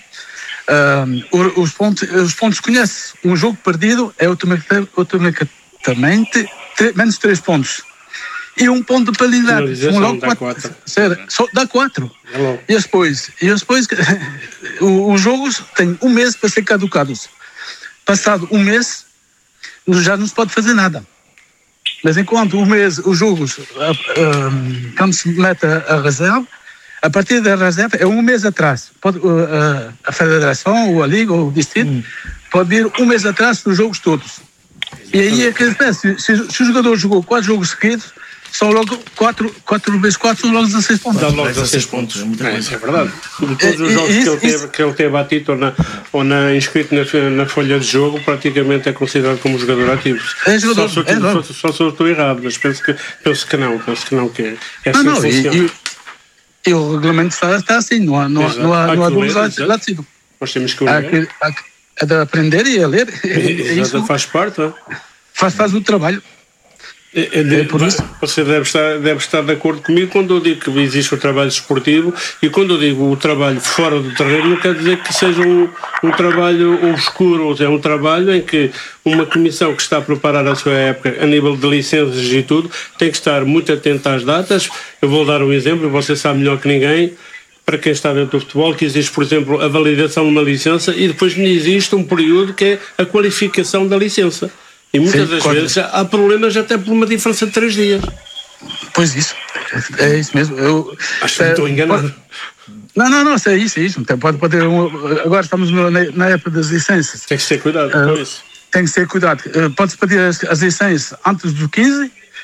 um, os, pontos, os pontos conhece. Um jogo perdido é automaticamente, automaticamente menos três pontos. E um ponto de penalidade. Um logo dá quatro. quatro. Sério, só dá quatro. É e depois, e depois os jogos têm um mês para ser caducados. Passado um mês, já não se pode fazer nada. Mas enquanto um mês, os jogos, quando se mete a reserva, a partir da reserva é um mês atrás. Pode, a, a federação, ou a liga, ou o distrito, hum. pode ir um mês atrás dos jogos todos. E aí é que se, se, se o jogador jogou quatro jogos seguidos, são logo quatro, quatro vezes quatro, são logo dezasseis pontos. Dá logo dezasseis pontos. É, isso é verdade. De todos os jogos isso, que, ele teve, que ele teve ativo ou, na, ou na, inscrito na, na folha de jogo, praticamente é considerado como jogador ativo. É jogador, só, é só, só, só estou errado, mas penso que, penso que não, penso que não, que é, é assim não, que funciona. E, e o regulamento está, está assim, não há, não há, não há, não há dúvidas lá de cima. Nós temos que ler. Há, há, há de aprender e a ler. É, é isso faz parte, não é? Faz, faz o trabalho. É, é, por isso. Você deve estar, deve estar de acordo comigo quando eu digo que existe o trabalho esportivo, e quando eu digo o trabalho fora do terreno, não quer dizer que seja um, um trabalho obscuro, é um trabalho em que uma comissão que está a preparar a sua época a nível de licenças e tudo, tem que estar muito atenta às datas. Eu vou dar um exemplo, você sabe melhor que ninguém, para quem está dentro do futebol, que existe, por exemplo, a validação de uma licença e depois existe um período que é a qualificação da licença. E muitas Sim, das quatro. vezes há problemas até por uma diferença de três dias. Pois isso, é isso mesmo. Eu, Acho que é, estou enganado. Pode, não, não, não, é isso, é isso. Pode, pode ter um, agora estamos na, na época das licenças. Tem que ter cuidado uh, com isso. Tem que ter cuidado. Uh, Pode-se pedir as, as licenças antes do quinze,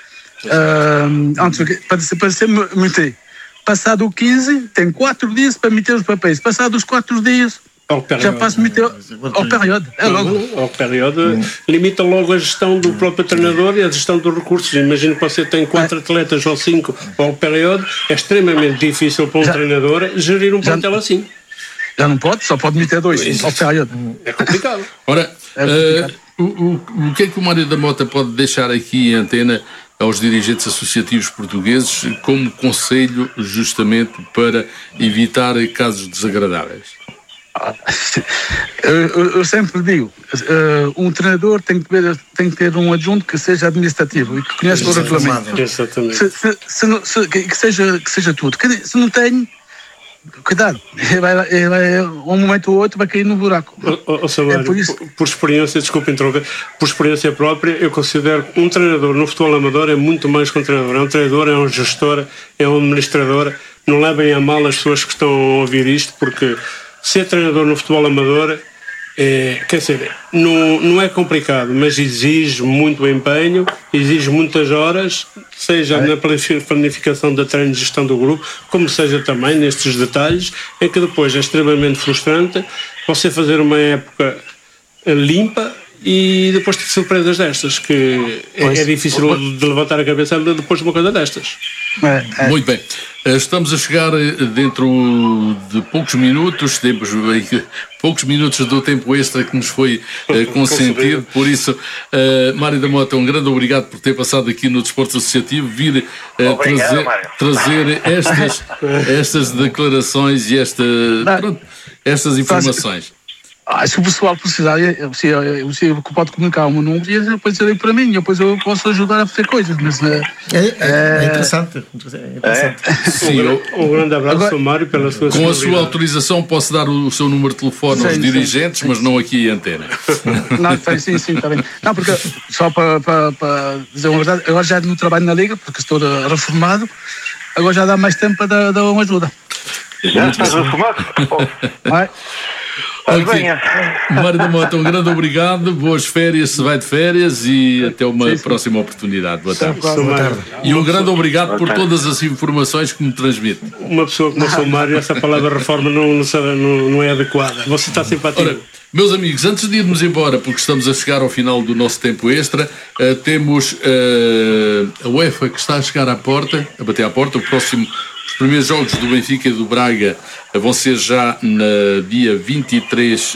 uh, antes do, para, para ser meter. Passado o quinze, tem quatro dias para meter os papéis. Passado os quatro dias, já passa a meter ao período. É logo. Ao período hum. limita logo a gestão do próprio treinador e a gestão dos recursos. Imagino que você tem quatro é. atletas ou cinco ao período. É extremamente difícil para um já, treinador gerir um plantel assim. Já não pode, só pode meter dois Isso. ao período. É complicado. Ora, é complicado. Uh, o, o, o que é que o Mário da Mota pode deixar aqui em antena aos dirigentes associativos portugueses como conselho justamente para evitar casos desagradáveis? Eu, eu sempre digo, uh, um treinador tem que, ter, tem que ter um adjunto que seja administrativo e que conheça o regulamento. Exatamente. Se, se, se, se, que, seja, que seja tudo. Se não tem, cuidado, ele vai, ele vai, um momento ou outro vai cair no buraco. Oh, oh, Samário, é por, isso... por, por experiência, desculpa interromper, por experiência própria, eu considero que um treinador no futebol amador é muito mais que um treinador. É um treinador, é um gestor, é um administrador. Não levem a mal as pessoas que estão a ouvir isto, porque ser treinador no futebol amador é, quer dizer, não, não é complicado, mas exige muito empenho, exige muitas horas, seja é. na planificação da treino e gestão do grupo, como seja também nestes detalhes, em que depois é extremamente frustrante você fazer uma época limpa e depois ter surpresas destas, que é, é difícil de levantar a cabeça depois de uma coisa destas. É, é. Muito bem. Estamos a chegar dentro de poucos minutos, temos poucos minutos do tempo extra que nos foi uh, concedido, por isso, uh, Mário da Mota, um grande obrigado por ter passado aqui no Desporto Associativo, vir uh, trazer, trazer estas, estas declarações e esta, pronto, estas informações. Ah, se o pessoal precisar, você, você pode comunicar o meu número e depois ele para mim, depois eu posso ajudar a fazer coisas. Mas, é, é, é interessante. É interessante. É. Sim, eu, um grande abraço, agora, Mário, pela sua com a sua autorização, posso dar o seu número de telefone sim, aos dirigentes, sim, sim. mas não aqui em antena. Não, sim, sim, está bem. Não, porque, só para, para, para dizer uma verdade, agora já não trabalho na Liga, porque estou reformado. agora já dá mais tempo para dar, dar uma ajuda. Já estás reformado? Vai. Ok. Mário da Mota, um grande obrigado, boas férias, se vai de férias e até uma sim, sim. próxima oportunidade. Boa tarde. Boa tarde. E um grande obrigado por todas as informações que me transmite. Uma pessoa como o seu Mário, essa palavra reforma não, não, não é adequada. Você está simpático. Ora, meus amigos, antes de irmos embora, porque estamos a chegar ao final do nosso tempo extra, uh, temos uh, a UEFA que está a chegar à porta, a bater à porta. O próximo, os primeiros jogos do Benfica e do Braga uh, vão ser já no dia vinte e três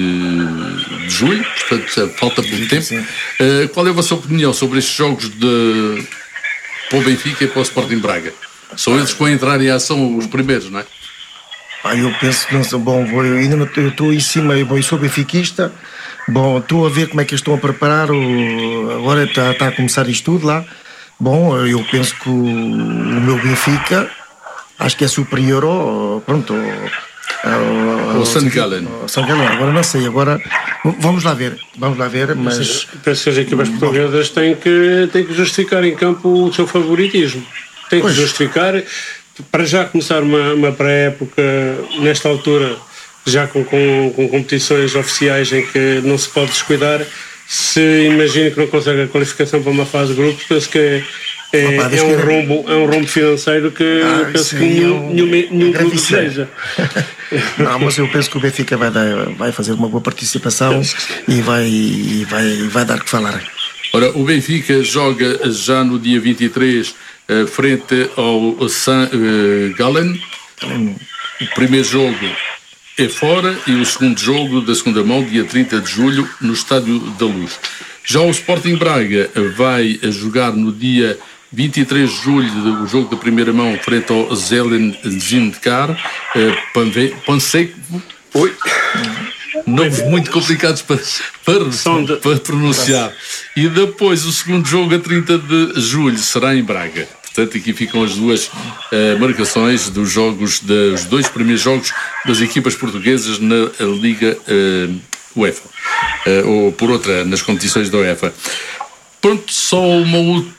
de julho, portanto falta pouco tempo. Uh, qual é a vossa opinião sobre estes jogos de, para o Benfica e para o Sporting Braga? São eles que vão entrar em ação os primeiros, não é? Ah, eu penso que não sou bom, vou, eu ainda não estou em cima, eu, bom, eu sou benfiquista, bom, estou a ver como é que eles estão a preparar, o, agora está, está a começar isto tudo lá. Bom, eu penso que o, o meu Benfica, acho que é superior ao, pronto, ao, ao, o Saint Gallen. Agora não sei, agora vamos lá ver, vamos lá ver, mas... Penso que as equipas portuguesas têm que, têm que justificar em campo o seu favoritismo, têm que pois. justificar... Para já começar uma, uma pré-época nesta altura, já com, com, com competições oficiais em que não se pode descuidar, se imagina que não consegue a qualificação para uma fase de grupos, penso que é, é, Opa, é, um, rombo, é um rombo financeiro que ah, penso que nenhum, nenhum, nenhum clube deseja. Não, mas eu penso que o Benfica vai, dar, vai fazer uma boa participação e vai, e vai, vai dar que falar. Ora, o Benfica joga já no dia vinte e três uh, frente ao Saint Gallen. O primeiro jogo é fora e o segundo jogo da segunda mão, dia trinta de julho, no Estádio da Luz. Já o Sporting Braga vai jogar no dia vinte e três de julho o jogo da primeira mão frente ao Zelen Zindkar. Uh, Pansek. Oi. Nomes muito complicados para, para, para pronunciar. E depois o segundo jogo a trinta de julho será em Braga. Portanto, aqui ficam as duas uh, marcações dos jogos, dos dois primeiros jogos das equipas portuguesas na Liga uh, UEFA. Uh, ou por outra, nas competições da UEFA. Pronto, só uma última.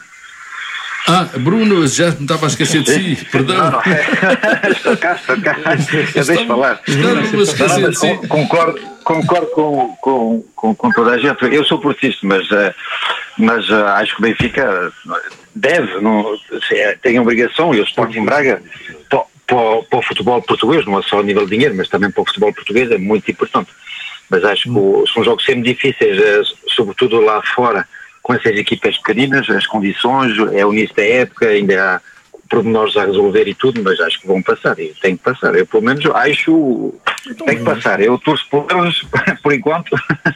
Ah, Bruno, já me estava a esquecer de si, perdão. Não, não. Estou cá, estou cá. Eu deixo falar. Estava a si. Concordo, concordo com, com, com, com toda a gente. Eu sou portista, mas, mas acho que o Benfica deve, não, tem a obrigação, e o Sporting Braga, para, para, para o futebol português, não é só a nível de dinheiro, mas também para o futebol português, é muito importante. Mas acho que são jogos sempre difíceis, sobretudo lá fora, com essas equipas pequeninas, as condições, é o início da época, ainda há pormenores a resolver e tudo, mas acho que vão passar, e tem que passar. Eu pelo menos acho que tem que passar. Eu torço por eles, por enquanto,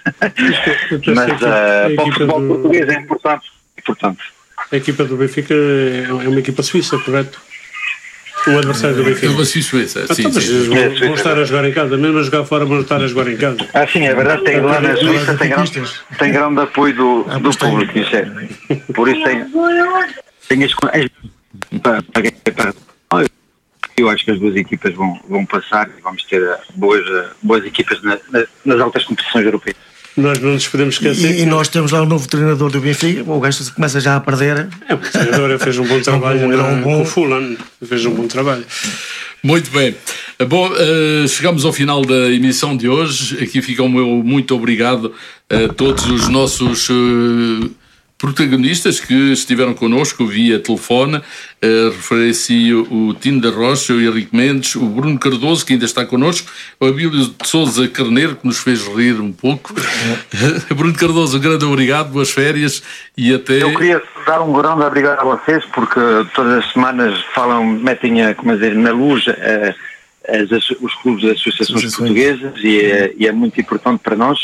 mas uh, para o futebol do... português é importante, importante. A equipa do Benfica é uma equipa suíça, correto? Um adversário do Benfica. É uma Suíça, ah, sim, sim, sim. Vão, é, vão estar a jogar em casa, mesmo a jogar fora vão estar a jogar em casa. Ah, sim, é verdade, tem lá na Suíça, tem grande, tem grande apoio do, ah, do público, isso é. Por isso tem, tem as, para, para, para, eu acho que as duas equipas vão, vão passar e vamos ter boas, boas equipas na, na, nas altas competições europeias. Nós não nos podemos esquecer. E, que... e nós temos lá o novo treinador do Benfica, o gajo começa já a perder. É, o treinador fez um bom trabalho um, um bom... com o Fulham, fez um bom trabalho. Muito bem. Bom, uh, chegamos ao final da emissão de hoje. Aqui fica o meu muito obrigado a todos os nossos uh, protagonistas que estiveram connosco via telefone. Uh, Referencio o Tino da Rocha, o Henrique Mendes, o Bruno Cardoso, que ainda está connosco, o Abílio de Sousa Carneiro, que nos fez rir um pouco. Bruno Cardoso, um grande obrigado, boas férias e até... Eu queria dar um grande obrigado a vocês, porque todas as semanas falam, metem a, como dizer, na luz a, as, os clubes das associações portuguesas e é, e é muito importante para nós.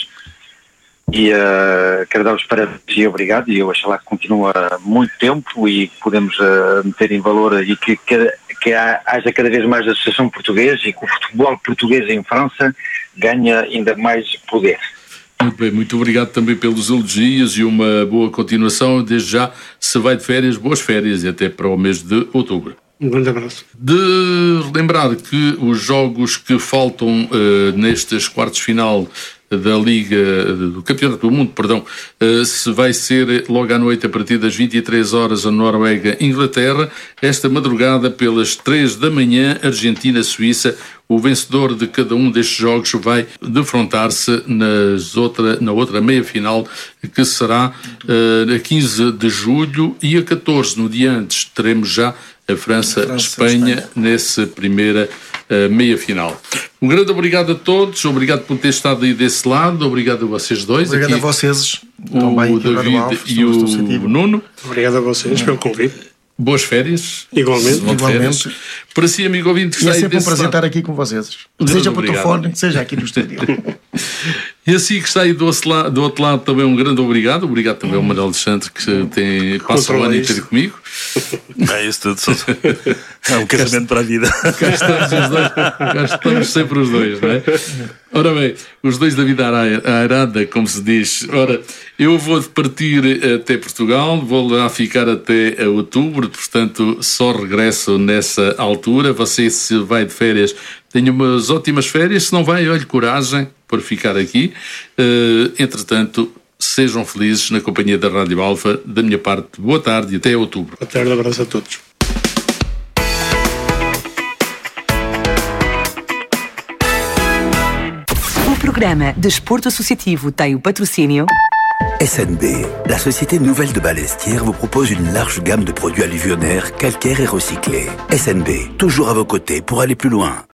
E uh, quero dar-vos parabéns e obrigado, e eu acho lá que continua muito tempo e que podemos uh, meter em valor e que, que, que há, haja cada vez mais associação portuguesa e que o futebol português em França ganha ainda mais poder. Muito bem, muito obrigado também pelos elogios e uma boa continuação. Desde já, se vai de férias, boas férias e até para o mês de outubro. Um grande abraço. De lembrar que os jogos que faltam uh, nestes quartos final da Liga, do Campeonato do Mundo, perdão, se vai ser logo à noite a partir das vinte e três horas a Noruega-Inglaterra, esta madrugada pelas três da manhã Argentina-Suíça. O vencedor de cada um destes jogos vai defrontar-se nas outra, na outra meia-final, que será uh, a quinze de julho, e a catorze, no dia antes, teremos já a França-Espanha nessa primeira uh, meia-final. Um grande obrigado a todos, obrigado por ter estado aí desse lado, obrigado a vocês dois. Obrigado aqui, a vocês, o também, David Alves, e o Nuno. Obrigado a vocês pelo convite. Boas férias. Igualmente. Igualmente. Igualmente. Para si, amigo ouvinte, que e está é aí sempre um prazer lado. estar aqui com vocês. Muito Seja por obrigado. telefone, seja aqui no estúdio. E assim que está aí do outro, lado, do outro lado também um grande obrigado. Obrigado também ao Manuel Alexandre, que tem, passa o ano inteiro comigo. É isso tudo. É um casamento para a vida. Cá estamos os dois. Cá estamos sempre os dois, não é? Ora bem, os dois da vida arada, como se diz. Ora, eu vou partir até Portugal, vou lá ficar até outubro, portanto só regresso nessa altura. Você, se vai de férias, tenha umas ótimas férias. Se não vai, olhe, coragem para ficar aqui. Uh, entretanto, sejam felizes na companhia da Rádio Alfa. Da minha parte, boa tarde e até outubro. Boa tarde, abraço a todos. O programa Desporto Associativo tem o patrocínio S N B, la société nouvelle de Balestière, vous propose une large gamme de produits alluvionnaires, calcaires et recyclés. S N B, toujours à vos côtés pour aller plus loin.